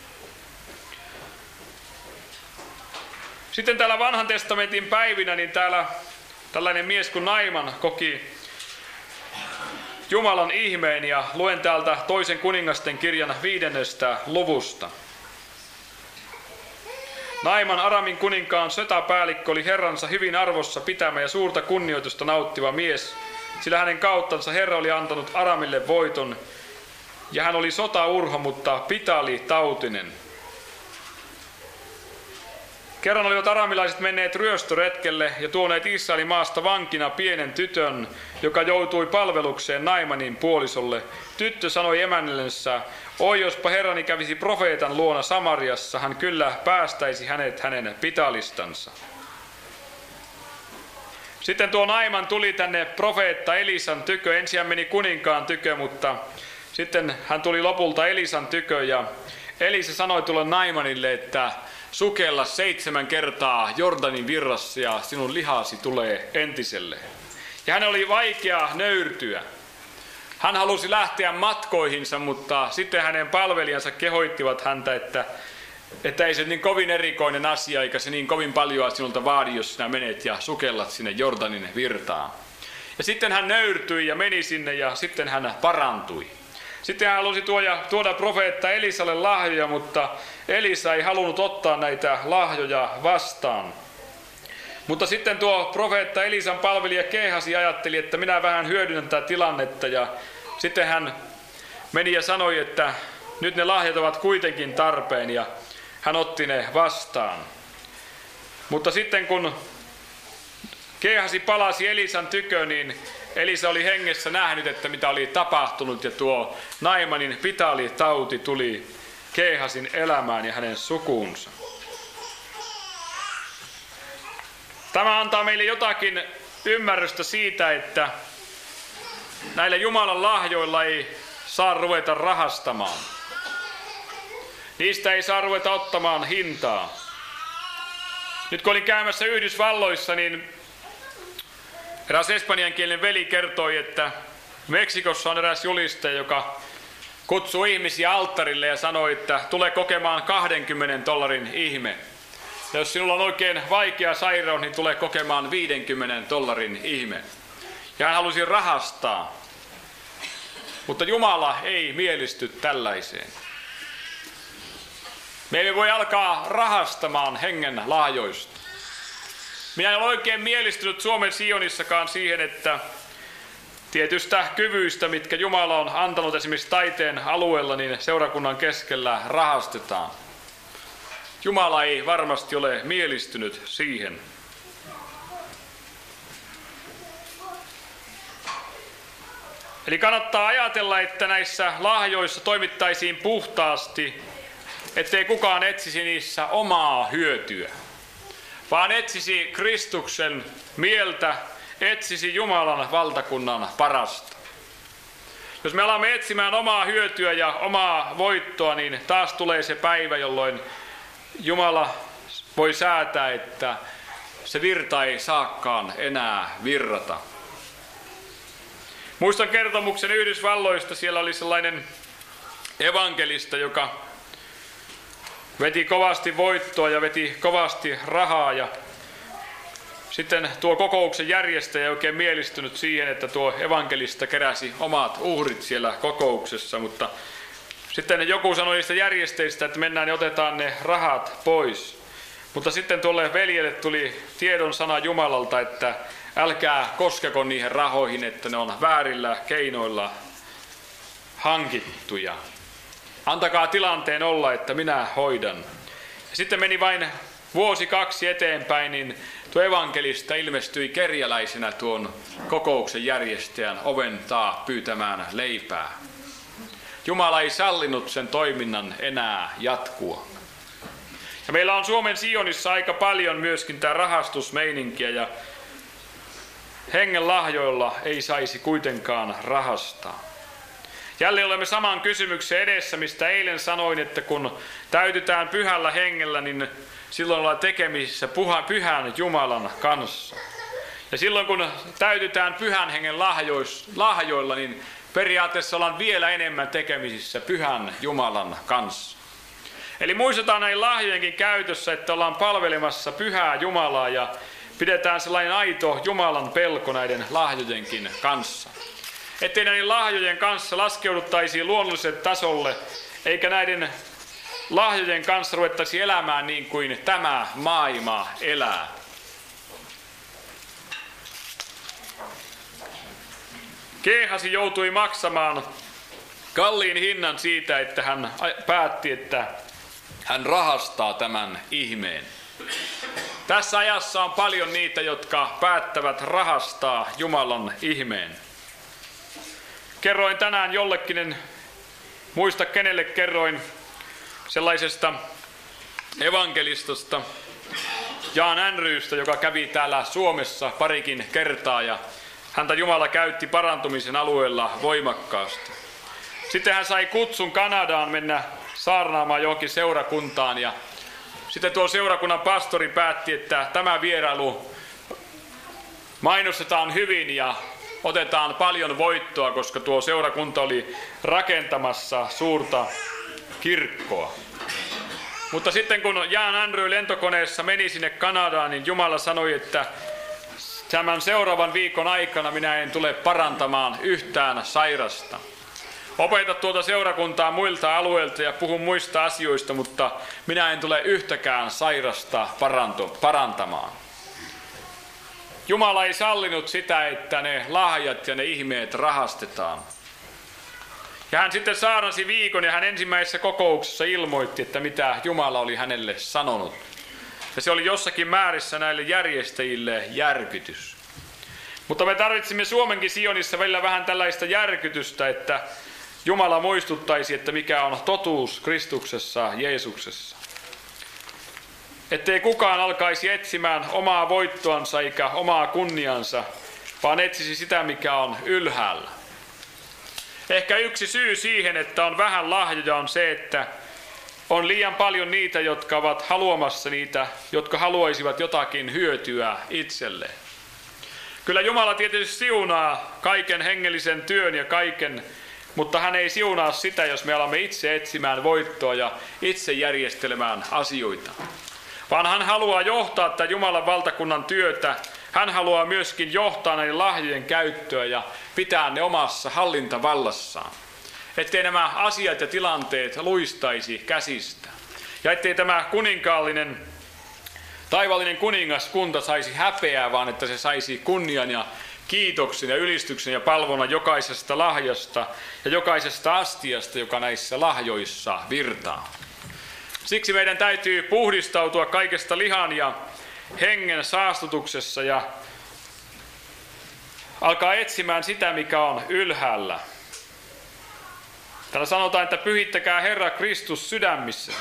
Sitten täällä vanhan testamentin päivinä, niin täällä tällainen mies kuin Naiman koki Jumalan ihmeen ja luen täältä toisen kuningasten kirjan viidennestä luvusta. Naiman Aramin kuninkaan sotapäällikkö oli herransa hyvin arvossa pitämä ja suurta kunnioitusta nauttiva mies, sillä hänen kauttansa Herra oli antanut Aramille voiton ja hän oli sotaurho, mutta pitali tautinen. Kerran olivat aramilaiset menneet ryöstöretkelle ja tuoneet Israelin maasta vankina pienen tytön, joka joutui palvelukseen Naimanin puolisolle. Tyttö sanoi emännellensä, oi jospa herrani kävisi profeetan luona Samariassa, hän kyllä päästäisi hänet hänen pitalistansa. Sitten tuo Naiman tuli tänne profeetta Elisan tykö, ensin hän meni kuninkaan tykö, mutta sitten hän tuli lopulta Elisan tykö ja Elisa sanoi tuolle Naimanille, että sukella seitsemän kertaa Jordanin virrassa ja sinun lihasi tulee entiselle. Ja hän oli vaikea nöyrtyä. Hän halusi lähteä matkoihinsa, mutta sitten hänen palvelijansa kehoittivat häntä, että, että ei se niin kovin erikoinen asia, eikä se niin kovin paljon sinulta vaadi, jos sinä menet ja sukellat sinne Jordanin virtaan. Ja sitten hän nöyrtyi ja meni sinne ja sitten hän parantui. Sitten hän halusi tuoda, tuoda profeetta Elisalle lahjoja, mutta Elisa ei halunnut ottaa näitä lahjoja vastaan. Mutta sitten tuo profeetta Elisan palvelija Geehasi ajatteli, että minä vähän hyödynnän tätä tilannetta. Ja sitten hän meni ja sanoi, että nyt ne lahjat ovat kuitenkin tarpeen ja hän otti ne vastaan. Mutta sitten kun Geehasi palasi Elisan tykö, niin Elisa oli hengessä nähnyt, että mitä oli tapahtunut ja tuo Naimanin pitalitauti tuli Geehasin elämään ja hänen sukuunsa. Tämä antaa meille jotakin ymmärrystä siitä, että näillä Jumalan lahjoilla ei saa ruveta rahastamaan. Niistä ei saa ruveta ottamaan hintaa. Nyt kun olin käymässä Yhdysvalloissa, niin eräs espanjankielinen veli kertoi, että Meksikossa on eräs julistaja, joka kutsui ihmisiä alttarille ja sanoi, että tule kokemaan kahdenkymmenen dollarin ihme. Ja jos sinulla on oikein vaikea sairaus, niin tule kokemaan viidenkymmenen dollarin ihme. Ja hän halusi rahastaa. Mutta Jumala ei mielisty tällaiseen. Me emme voi alkaa rahastamaan hengen lahjoista. Minä en ole oikein mielistynyt Suomen Sionissakaan siihen, että tietystä kyvyistä, mitkä Jumala on antanut esimerkiksi taiteen alueella, niin seurakunnan keskellä rahastetaan. Jumala ei varmasti ole mielistynyt siihen. Eli kannattaa ajatella, että näissä lahjoissa toimittaisiin puhtaasti, ettei kukaan etsisi niissä omaa hyötyä, vaan etsisi Kristuksen mieltä, etsisi Jumalan valtakunnan parasta. Jos me alamme etsimään omaa hyötyä ja omaa voittoa, niin taas tulee se päivä, jolloin Jumala voi säätää, että se virta ei saakaan enää virrata. Muistan kertomuksen Yhdysvalloista, siellä oli sellainen evankelista, joka veti kovasti voittoa ja veti kovasti rahaa, ja sitten tuo kokouksen järjestäjä ei oikein mielistynyt siihen, että tuo evankelista keräsi omat uhrit siellä kokouksessa, mutta sitten joku sanoi niistä järjestäjistä, että mennään ja otetaan ne rahat pois. Mutta sitten tuolle veljelle tuli tiedon sana Jumalalta, että älkää koskeko niihin rahoihin, että ne on väärillä keinoilla hankittuja. Antakaa tilanteen olla, että minä hoidan. Ja sitten meni vain vuosi kaksi eteenpäin, niin tuo evankelista ilmestyi kerjäläisenä tuon kokouksen järjestäjän oven taa pyytämään leipää. Jumala ei sallinut sen toiminnan enää jatkua. Ja meillä on Suomen Sionissa aika paljon myöskin tämä rahastusmeininkiä, ja hengen lahjoilla ei saisi kuitenkaan rahastaa. Jälleen olemme saman kysymyksen edessä, mistä eilen sanoin, että kun täytytään pyhällä hengellä, niin silloin ollaan tekemisissä pyhän Jumalan kanssa. Ja silloin kun täytytään pyhän hengen lahjoilla, niin periaatteessa ollaan vielä enemmän tekemisissä pyhän Jumalan kanssa. Eli muistetaan näin lahjojenkin käytössä, että ollaan palvelemassa pyhää Jumalaa ja pidetään sellainen aito Jumalan pelko näiden lahjojenkin kanssa. Ettei näiden lahjojen kanssa laskeuduttaisiin luonnolliselle tasolle, eikä näiden lahjojen kanssa ruvettaisi elämään niin kuin tämä maailma elää. Geehasi joutui maksamaan kalliin hinnan siitä, että hän päätti, että hän rahastaa tämän ihmeen. Tässä ajassa on paljon niitä, jotka päättävät rahastaa Jumalan ihmeen. Kerroin tänään jollekin, en muista kenelle kerroin, sellaisesta evankelistosta, Jan Andrewsta, joka kävi täällä Suomessa parikin kertaa, ja häntä Jumala käytti parantumisen alueella voimakkaasti. Sitten hän sai kutsun Kanadaan mennä saarnaamaan johonkin seurakuntaan, ja sitten tuo seurakunnan pastori päätti, että tämä vierailu mainostetaan hyvin ja otetaan paljon voittoa, koska tuo seurakunta oli rakentamassa suurta kirkkoa. Mutta sitten kun Jan Andrew lentokoneessa meni sinne Kanadaan, niin Jumala sanoi, että tämän seuraavan viikon aikana minä en tule parantamaan yhtään sairasta. Opeta tuota seurakuntaa muilta alueilta ja puhu muista asioista, mutta minä en tule yhtäkään sairasta parantamaan. Jumala ei sallinut sitä, että ne lahjat ja ne ihmeet rahastetaan. Ja hän sitten saarnasi viikon ja hän ensimmäisessä kokouksessa ilmoitti, että mitä Jumala oli hänelle sanonut. Ja se oli jossakin määrissä näille järjestäjille järkytys. Mutta me tarvitsimme Suomenkin Sionissa välillä vähän tällaista järkytystä, että Jumala muistuttaisi, että mikä on totuus Kristuksessa, Jeesuksessa. Ettei kukaan alkaisi etsimään omaa voittoansa eikä omaa kunniansa, vaan etsisi sitä, mikä on ylhäällä. Ehkä yksi syy siihen, että on vähän lahjoja, on se, että on liian paljon niitä, jotka ovat haluamassa niitä, jotka haluaisivat jotakin hyötyä itselleen. Kyllä Jumala tietysti siunaa kaiken hengellisen työn ja kaiken, mutta hän ei siunaa sitä, jos me alamme itse etsimään voittoa ja itse järjestelemään asioita. Vaan hän haluaa johtaa tätä Jumalan valtakunnan työtä. Hän haluaa myöskin johtaa näiden lahjojen käyttöä ja pitää ne omassa hallintavallassaan. Ettei nämä asiat ja tilanteet luistaisi käsistä. Ja ettei tämä kuninkaallinen, taivaallinen kuningaskunta saisi häpeää, vaan että se saisi kunnian ja kiitoksen ja ylistyksen ja palvonnan jokaisesta lahjasta ja jokaisesta astiasta, joka näissä lahjoissa virtaa. Siksi meidän täytyy puhdistautua kaikesta lihan ja hengen saastutuksessa ja alkaa etsimään sitä, mikä on ylhäällä. Täällä sanotaan, että pyhittäkää Herra Kristus sydämissäni.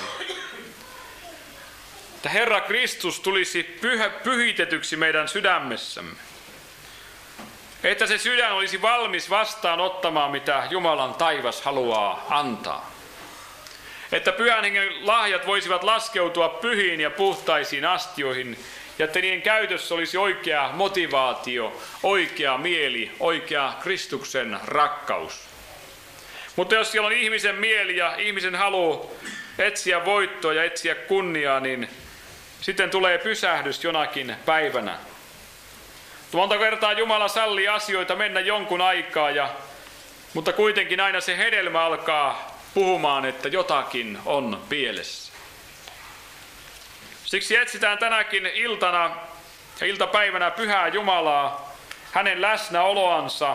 Että Herra Kristus tulisi pyhä, pyhitetyksi meidän sydämessämme. Että se sydän olisi valmis vastaanottamaan, mitä Jumalan taivas haluaa antaa. Että pyhän hengen lahjat voisivat laskeutua pyhiin ja puhtaisiin astioihin, ja että niiden käytössä olisi oikea motivaatio, oikea mieli, oikea Kristuksen rakkaus. Mutta jos siellä on ihmisen mieli ja ihmisen halu etsiä voittoa ja etsiä kunniaa, niin sitten tulee pysähdys jonakin päivänä. Monta kertaa Jumala sallii asioita mennä jonkun aikaa, ja, mutta kuitenkin aina se hedelmä alkaa puhumaan, että jotakin on pielessä. Siksi etsitään tänäkin iltana ja iltapäivänä pyhää Jumalaa, hänen läsnäoloansa.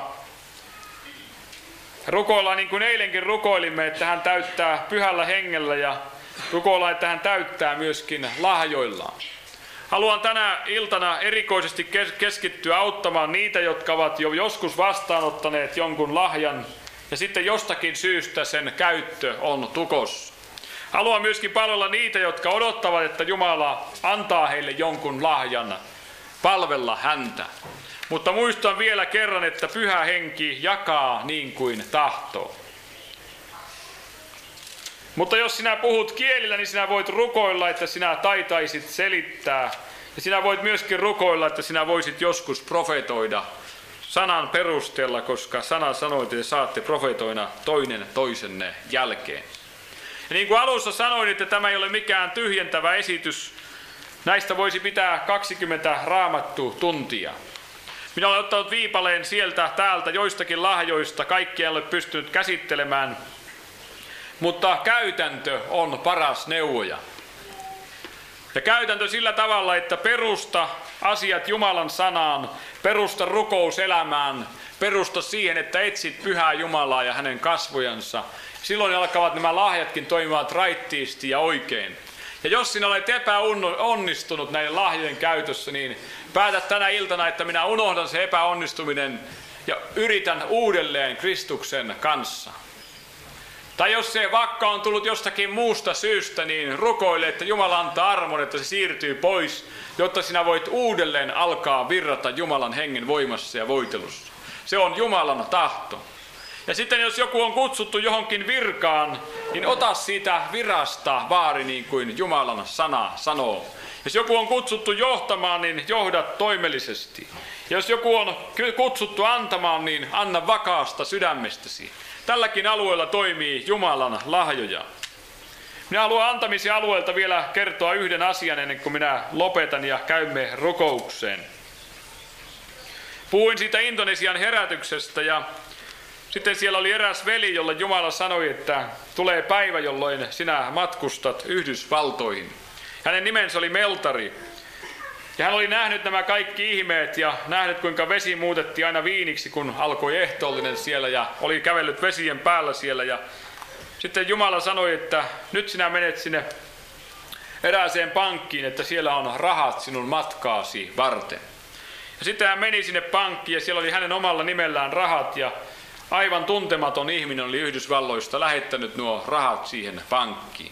Rukoillaan niin kuin eilenkin rukoilimme, että hän täyttää pyhällä hengellä, ja rukoillaan, että hän täyttää myöskin lahjoillaan. Haluan tänä iltana erikoisesti keskittyä auttamaan niitä, jotka ovat jo joskus vastaanottaneet jonkun lahjan, ja sitten jostakin syystä sen käyttö on tukossa. Haluan myöskin palvella niitä, jotka odottavat, että Jumala antaa heille jonkun lahjan, palvella häntä. Mutta muistan vielä kerran, että Pyhä Henki jakaa niin kuin tahtoo. Mutta jos sinä puhut kielillä, niin sinä voit rukoilla, että sinä taitaisit selittää. Ja sinä voit myöskin rukoilla, että sinä voisit joskus profetoida sanan perusteella, koska sana sanoi, että te saatte profetoina toinen toisenne jälkeen. Ja niin kuin alussa sanoin, että tämä ei ole mikään tyhjentävä esitys. Näistä voisi pitää kaksikymmentä raamattu tuntia. Minä olen ottanut viipaleen sieltä täältä joistakin lahjoista, kaikkia en ole pystynyt käsittelemään. Mutta käytäntö on paras neuvoja. Ja käytäntö sillä tavalla, että perusta asiat Jumalan sanaan, perusta rukouselämään, perusta siihen, että etsit pyhää Jumalaa ja hänen kasvojansa. Silloin alkavat nämä lahjatkin toimimaan raittiisti ja oikein. Ja jos sinä olet epäonnistunut näiden lahjojen käytössä, niin päätät tänä iltana, että minä unohdan se epäonnistuminen ja yritän uudelleen Kristuksen kanssa. Tai jos se vakka on tullut jostakin muusta syystä, niin rukoile, että Jumala antaa armon, että se siirtyy pois, jotta sinä voit uudelleen alkaa virrata Jumalan hengen voimassa ja voitelussa. Se on Jumalan tahto. Ja sitten jos joku on kutsuttu johonkin virkaan, niin ota siitä virasta vaari niin kuin Jumalan sana sanoo. Jos joku on kutsuttu johtamaan, niin johda toimellisesti. Ja jos joku on kutsuttu antamaan, niin anna vakaasta sydämestäsi. Tälläkin alueella toimii Jumalan lahjoja. Minä haluan antamisen alueelta vielä kertoa yhden asian ennen kuin minä lopetan ja käymme rukoukseen. Puhuin siitä Indonesian herätyksestä ja sitten siellä oli eräs veli, jolle Jumala sanoi, että tulee päivä, jolloin sinä matkustat Yhdysvaltoihin. Hänen nimensä oli Meltari. Ja hän oli nähnyt nämä kaikki ihmeet ja nähnyt, kuinka vesi muutettiin aina viiniksi, kun alkoi ehtoollinen siellä ja oli kävellyt vesien päällä siellä. Ja sitten Jumala sanoi, että nyt sinä menet sinne erääseen pankkiin, että siellä on rahat sinun matkaasi varten. Ja sitten hän meni sinne pankkiin ja siellä oli hänen omalla nimellään rahat ja aivan tuntematon ihminen oli Yhdysvalloista lähettänyt nuo rahat siihen pankkiin.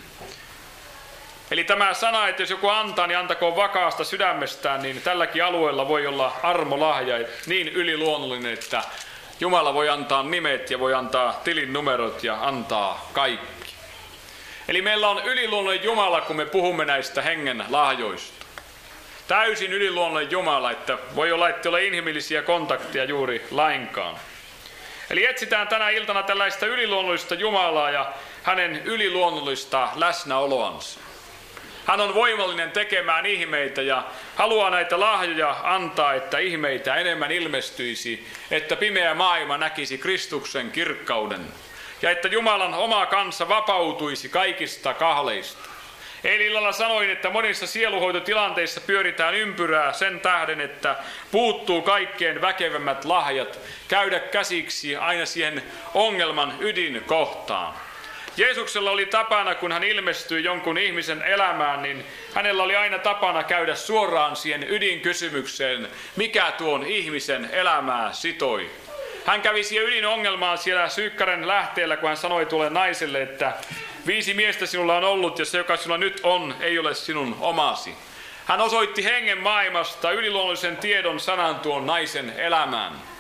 Eli tämä sana, että jos joku antaa, niin antakoon vakaasta sydämestään, niin tälläkin alueella voi olla armolahja niin yliluonnollinen, että Jumala voi antaa nimet ja voi antaa tilin numerot ja antaa kaikki. Eli meillä on yliluonnollinen Jumala, kun me puhumme näistä hengen lahjoista. Täysin yliluonnollinen Jumala, että voi olla, että ei ole inhimillisiä kontakteja juuri lainkaan. Eli etsitään tänä iltana tällaista yliluonnollista Jumalaa ja hänen yliluonnollista läsnäoloansa. Hän on voimallinen tekemään ihmeitä ja haluaa näitä lahjoja antaa, että ihmeitä enemmän ilmestyisi, että pimeä maailma näkisi Kristuksen kirkkauden ja että Jumalan oma kansa vapautuisi kaikista kahleista. Eilen illalla sanoin, että monissa sieluhoitotilanteissa pyöritään ympyrää sen tähden, että puuttuu kaikkein väkevämmät lahjat käydä käsiksi aina siihen ongelman ydinkohtaan. Jeesuksella oli tapana, kun hän ilmestyi jonkun ihmisen elämään, niin hänellä oli aina tapana käydä suoraan siihen ydinkysymykseen, mikä tuon ihmisen elämää sitoi. Hän kävi siihen ydinongelmaan siellä Syykkären lähteellä, kun hän sanoi tuolle naiselle, että viisi miestä sinulla on ollut ja se, joka sinulla nyt on, ei ole sinun omasi. Hän osoitti hengen maailmasta yliluonnollisen tiedon sanan tuon naisen elämään.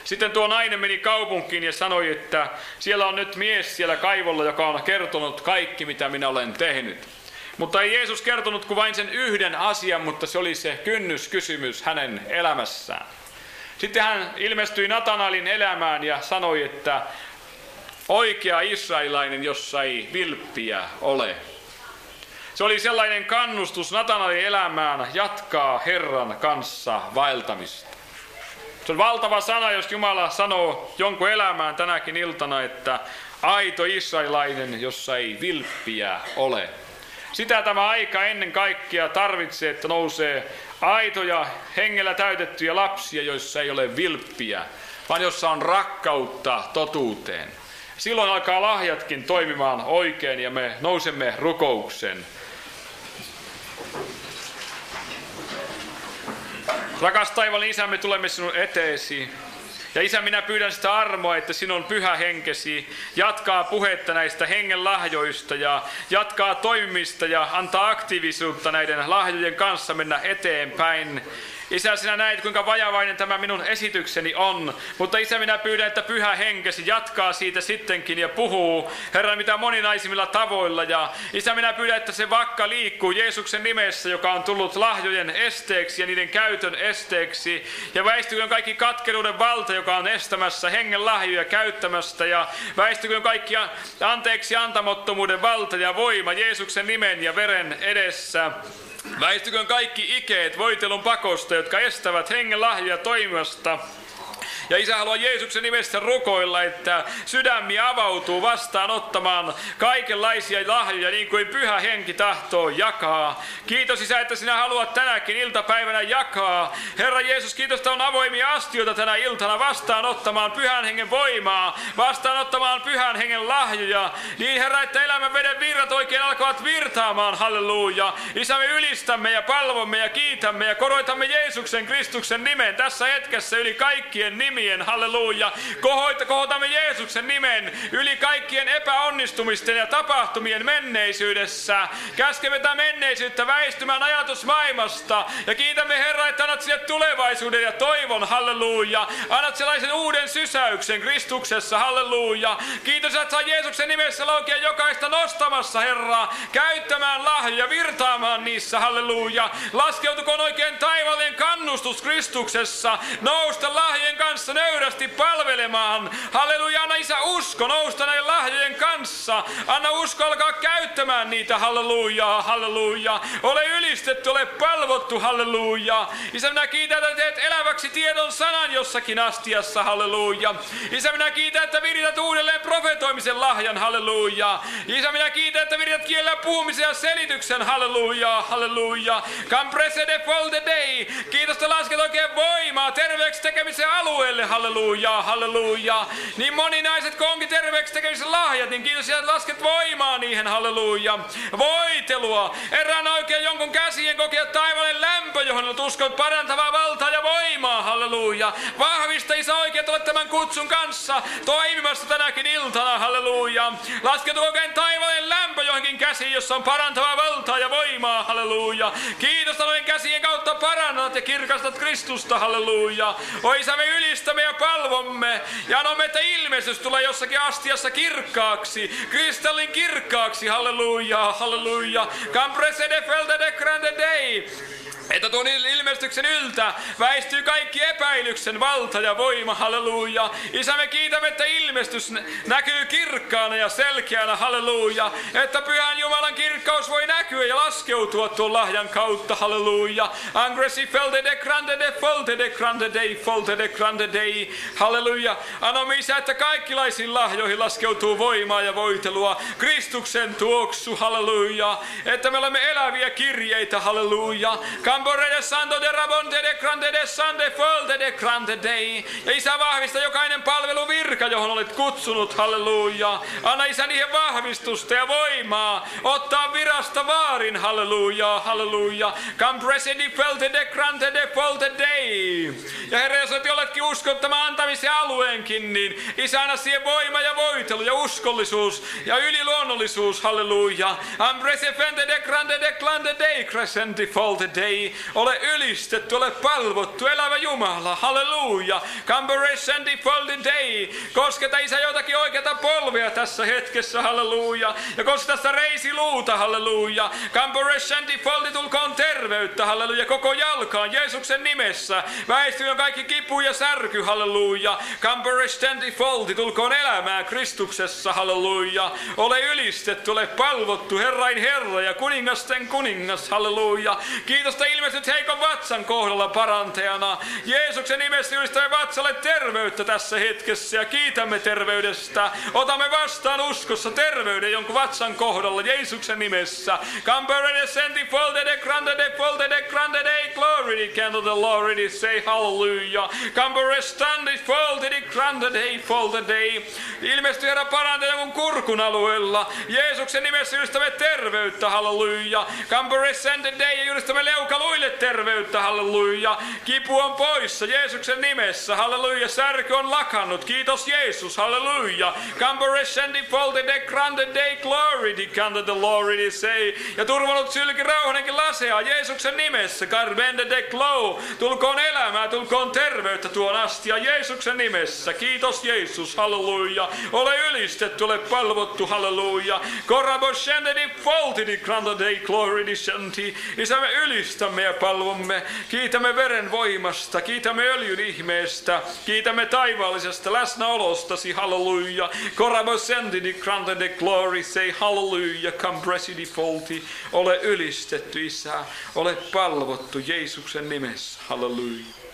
Sitten tuo nainen meni kaupunkiin ja sanoi, että siellä on nyt mies siellä kaivolla, joka on kertonut kaikki, mitä minä olen tehnyt. Mutta ei Jeesus kertonut kuin vain sen yhden asian, mutta se oli se kynnyskysymys hänen elämässään. Sitten hän ilmestyi Natanaelin elämään ja sanoi, että oikea israelilainen, jossa ei vilppiä ole. Se oli sellainen kannustus Natanaelin elämään jatkaa Herran kanssa vaeltamista. Se on valtava sana, jos Jumala sanoo jonkun elämään tänäkin iltana, että aito israelilainen, jossa ei vilppiä ole. Sitä tämä aika ennen kaikkea tarvitsee, että nousee aitoja, hengellä täytettyjä lapsia, joissa ei ole vilppiä, vaan jossa on rakkautta totuuteen. Silloin alkaa lahjatkin toimimaan oikein ja me nousemme rukoukseen. Rakas taivaan Isä, me tulemme sinun eteesi. Ja Isä, minä pyydän sitä armoa, että sinun pyhä henkesi jatkaa puhetta näistä hengen lahjoista ja jatkaa toimimista ja antaa aktiivisuutta näiden lahjojen kanssa mennä eteenpäin. Isä, sinä näet, kuinka vajavainen tämä minun esitykseni on, mutta Isä, minä pyydän, että pyhä henkesi jatkaa siitä sittenkin ja puhuu, Herra, mitä moninaisimmilla tavoilla. Ja Isä, minä pyydän, että se vakka liikkuu Jeesuksen nimessä, joka on tullut lahjojen esteeksi ja niiden käytön esteeksi. Ja väistyköön kaikki katkeruuden valta, joka on estämässä hengen lahjoja käyttämästä. Ja väistyköön kaikki anteeksi antamottomuuden valta ja voima Jeesuksen nimen ja veren edessä. Väistyköön kaikki ikeet voitelun pakosta, jotka estävät hengen lahjoja toimimasta. Ja Isä, haluaa Jeesuksen nimessä rukoilla, että sydämiä avautuu vastaanottamaan kaikenlaisia lahjoja, niin kuin pyhä henki tahtoo jakaa. Kiitos Isä, että sinä haluat tänäkin iltapäivänä jakaa. Herra Jeesus, kiitos, että on avoimia astioita tänä iltana vastaanottamaan pyhän hengen voimaa, vastaanottamaan pyhän hengen lahjoja. Niin Herra, että elämän veden virrat oikein alkavat virtaamaan, halleluja. Isä, me ylistämme ja palvomme ja kiitämme ja koroitamme Jeesuksen Kristuksen nimen tässä hetkessä yli kaikkien nimen. Halleluja. Kohotamme Jeesuksen nimen yli kaikkien epäonnistumisten ja tapahtumien menneisyydessä. Käskemme tätä menneisyyttä väistymään ajatusmaailmasta. Ja kiitämme Herra, että annat sille tulevaisuuden ja toivon. Halleluja. Annat sellaisen uuden sysäyksen Kristuksessa. Halleluja. Kiitos, että saa Jeesuksen nimessä oikein jokaista nostamassa, Herra. Käyttämään lahjoja, virtaamaan niissä. Halleluja. Laskeutukoon oikein taivaallinen kannustus Kristuksessa. Nousta lahjojen kanssa nöyrästi palvelemaan. Halleluja, anna Isä usko nousta näiden lahjojen kanssa. Anna usko alkaa käyttämään niitä. Halleluja, halleluja. Ole ylistetty, ole palvottu. Halleluja. Isä, minä kiitän, että teet eläväksi tiedon sanan jossakin astiassa. Halleluja. Isä, minä kiitän, että virität uudelleen profetoimisen lahjan. Halleluja. Isä, minä kiitän, että virität kielellä puhumisen ja selityksen. Halleluja, halleluja. Come presede for the day. Kiitos, että lasket oikein voimaa terveeksi tekemisen alueelle. Halleluja, halleluja. Niin moninaiset kun onkin terveeksi tekemisen lahjat, niin kiitos, että lasket voimaa niihin. Halleluja. Voitelua. Erään oikein jonkun käsien kokea taivaallinen lämpö, johon on uskon parantavaa valtaa ja voimaa. Halleluja. Vahvista Isä oikein, että olet tämän kutsun kanssa toimimassa tänäkin iltana. Halleluja. Lasket oikein taivaallinen lämpö johonkin käsiin, jossa on parantavaa valtaa ja voimaa. Halleluja. Kiitos, että noiden käsien kautta parannat ja kirkastat Kristusta. Halleluja. Oi Isä, me ylistämme ja palvomme ja annamme, että ilmestys tulee jossakin astiassa kirkkaaksi, kristallin kirkkaaksi. Halleluja, halleluja. Come presede felde de grande day. Että tuon ilmestyksen yltä väistyy kaikki epäilyksen valta ja voima. Halleluja. Isä, me kiitämme, että ilmestys näkyy kirkkaana ja selkeänä. Halleluja. Että pyhän Jumalan kirkkaus voi näkyä ja laskeutua tuon lahjan kautta. Halleluja. Angresi felde de grande de folte de grande day folte de grande day. Halleluja. Annamme Isä, että kaikkilaisiin lahjoihin laskeutuu voimaa ja voitelua. Kristuksen tuoksu. Halleluja. Että me olemme eläviä kirjeitä. Halleluja. Campore de santo de rabonte de grande de sande folte de grande day. Ja Isä, vahvista jokainen palveluvirka, johon olet kutsunut. Halleluja. Anna Isä niihin vahvistusta ja voimaa. Ottaa virasta vaarin. Halleluja. Halleluja. Campore de folte de grande de folte day. Ja Herra, jos olet jollekin uskon tämän antamisen alueenkin, niin Isä, anna siihen voima ja voitelu ja uskollisuus ja yliluonnollisuus. Halleluja. Ambrese fente de grande de grande day crescenti folte day. Ole ylistetty, ole palvottu, elävä Jumala, halleluja. Camberescendi foldi dei. Kosketa Isä jotakin oikeata polvea tässä hetkessä, halleluja. Ja kosketa sitä reisiluuta, halleluja. Camberescendi foldi, tulkoon terveyttä, halleluja, koko jalkaan Jeesuksen nimessä. Väistyy kaikki kipu ja särky, halleluja. Camberescendi foldi, tulkoon elämää Kristuksessa, halleluja. Ole ylistetty, ole palvottu, Herrain Herra ja kuningasten kuningas, halleluja. Kiitos, että ilmestyt heikon vatsan kohdalla parantajana. Jeesuksen nimessä julistamme vatsalle terveyttä tässä hetkessä ja kiitämme terveydestä. Otamme vastaan uskossa terveyden jonkun vatsan kohdalla Jeesuksen nimessä. Camberescendi foldi de grande de foldi de grande de glory de candle the Lord say hallelujah. Camberescendi foldi de grande de foldi de. Ilmesty Herra parantaja jonkun kurkun alueella. Jeesuksen nimessä julistamme terveyttä, halleluja. Camberescendi dei ja julistamme leukaluille terveyttä, halleluja. Kipu on poissa Jeesuksen nimessä, halleluja. Särky on lakannut, kiitos Jeesus, halleluja. Camberescendi foldi de grande de glory de candle the Lord say. Ja turvannut sylki rauhanenkin lasea Jeesuksen nimessä, carbende de glow. Tulkoon elämää, tulkoon terveyttä tuon astia Jeesuksen nimessä. Kiitos Jeesus, halleluja. Ole ylistetty, ole palvottu, halleluja. Coraboscende di folti di grande de glory di shanti. Isä, me ylistämme ja palvomme. Kiitämme veren voimasta, kiitämme öljyn ihmeestä, kiitämme taivaallisesta läsnäolostasi, halleluja. Coraboscende di grande de glory, say hallelujah. Cambresi di folti. Ole ylistetty, Isä, ole palvottu Jeesuksen nimessä, halleluja.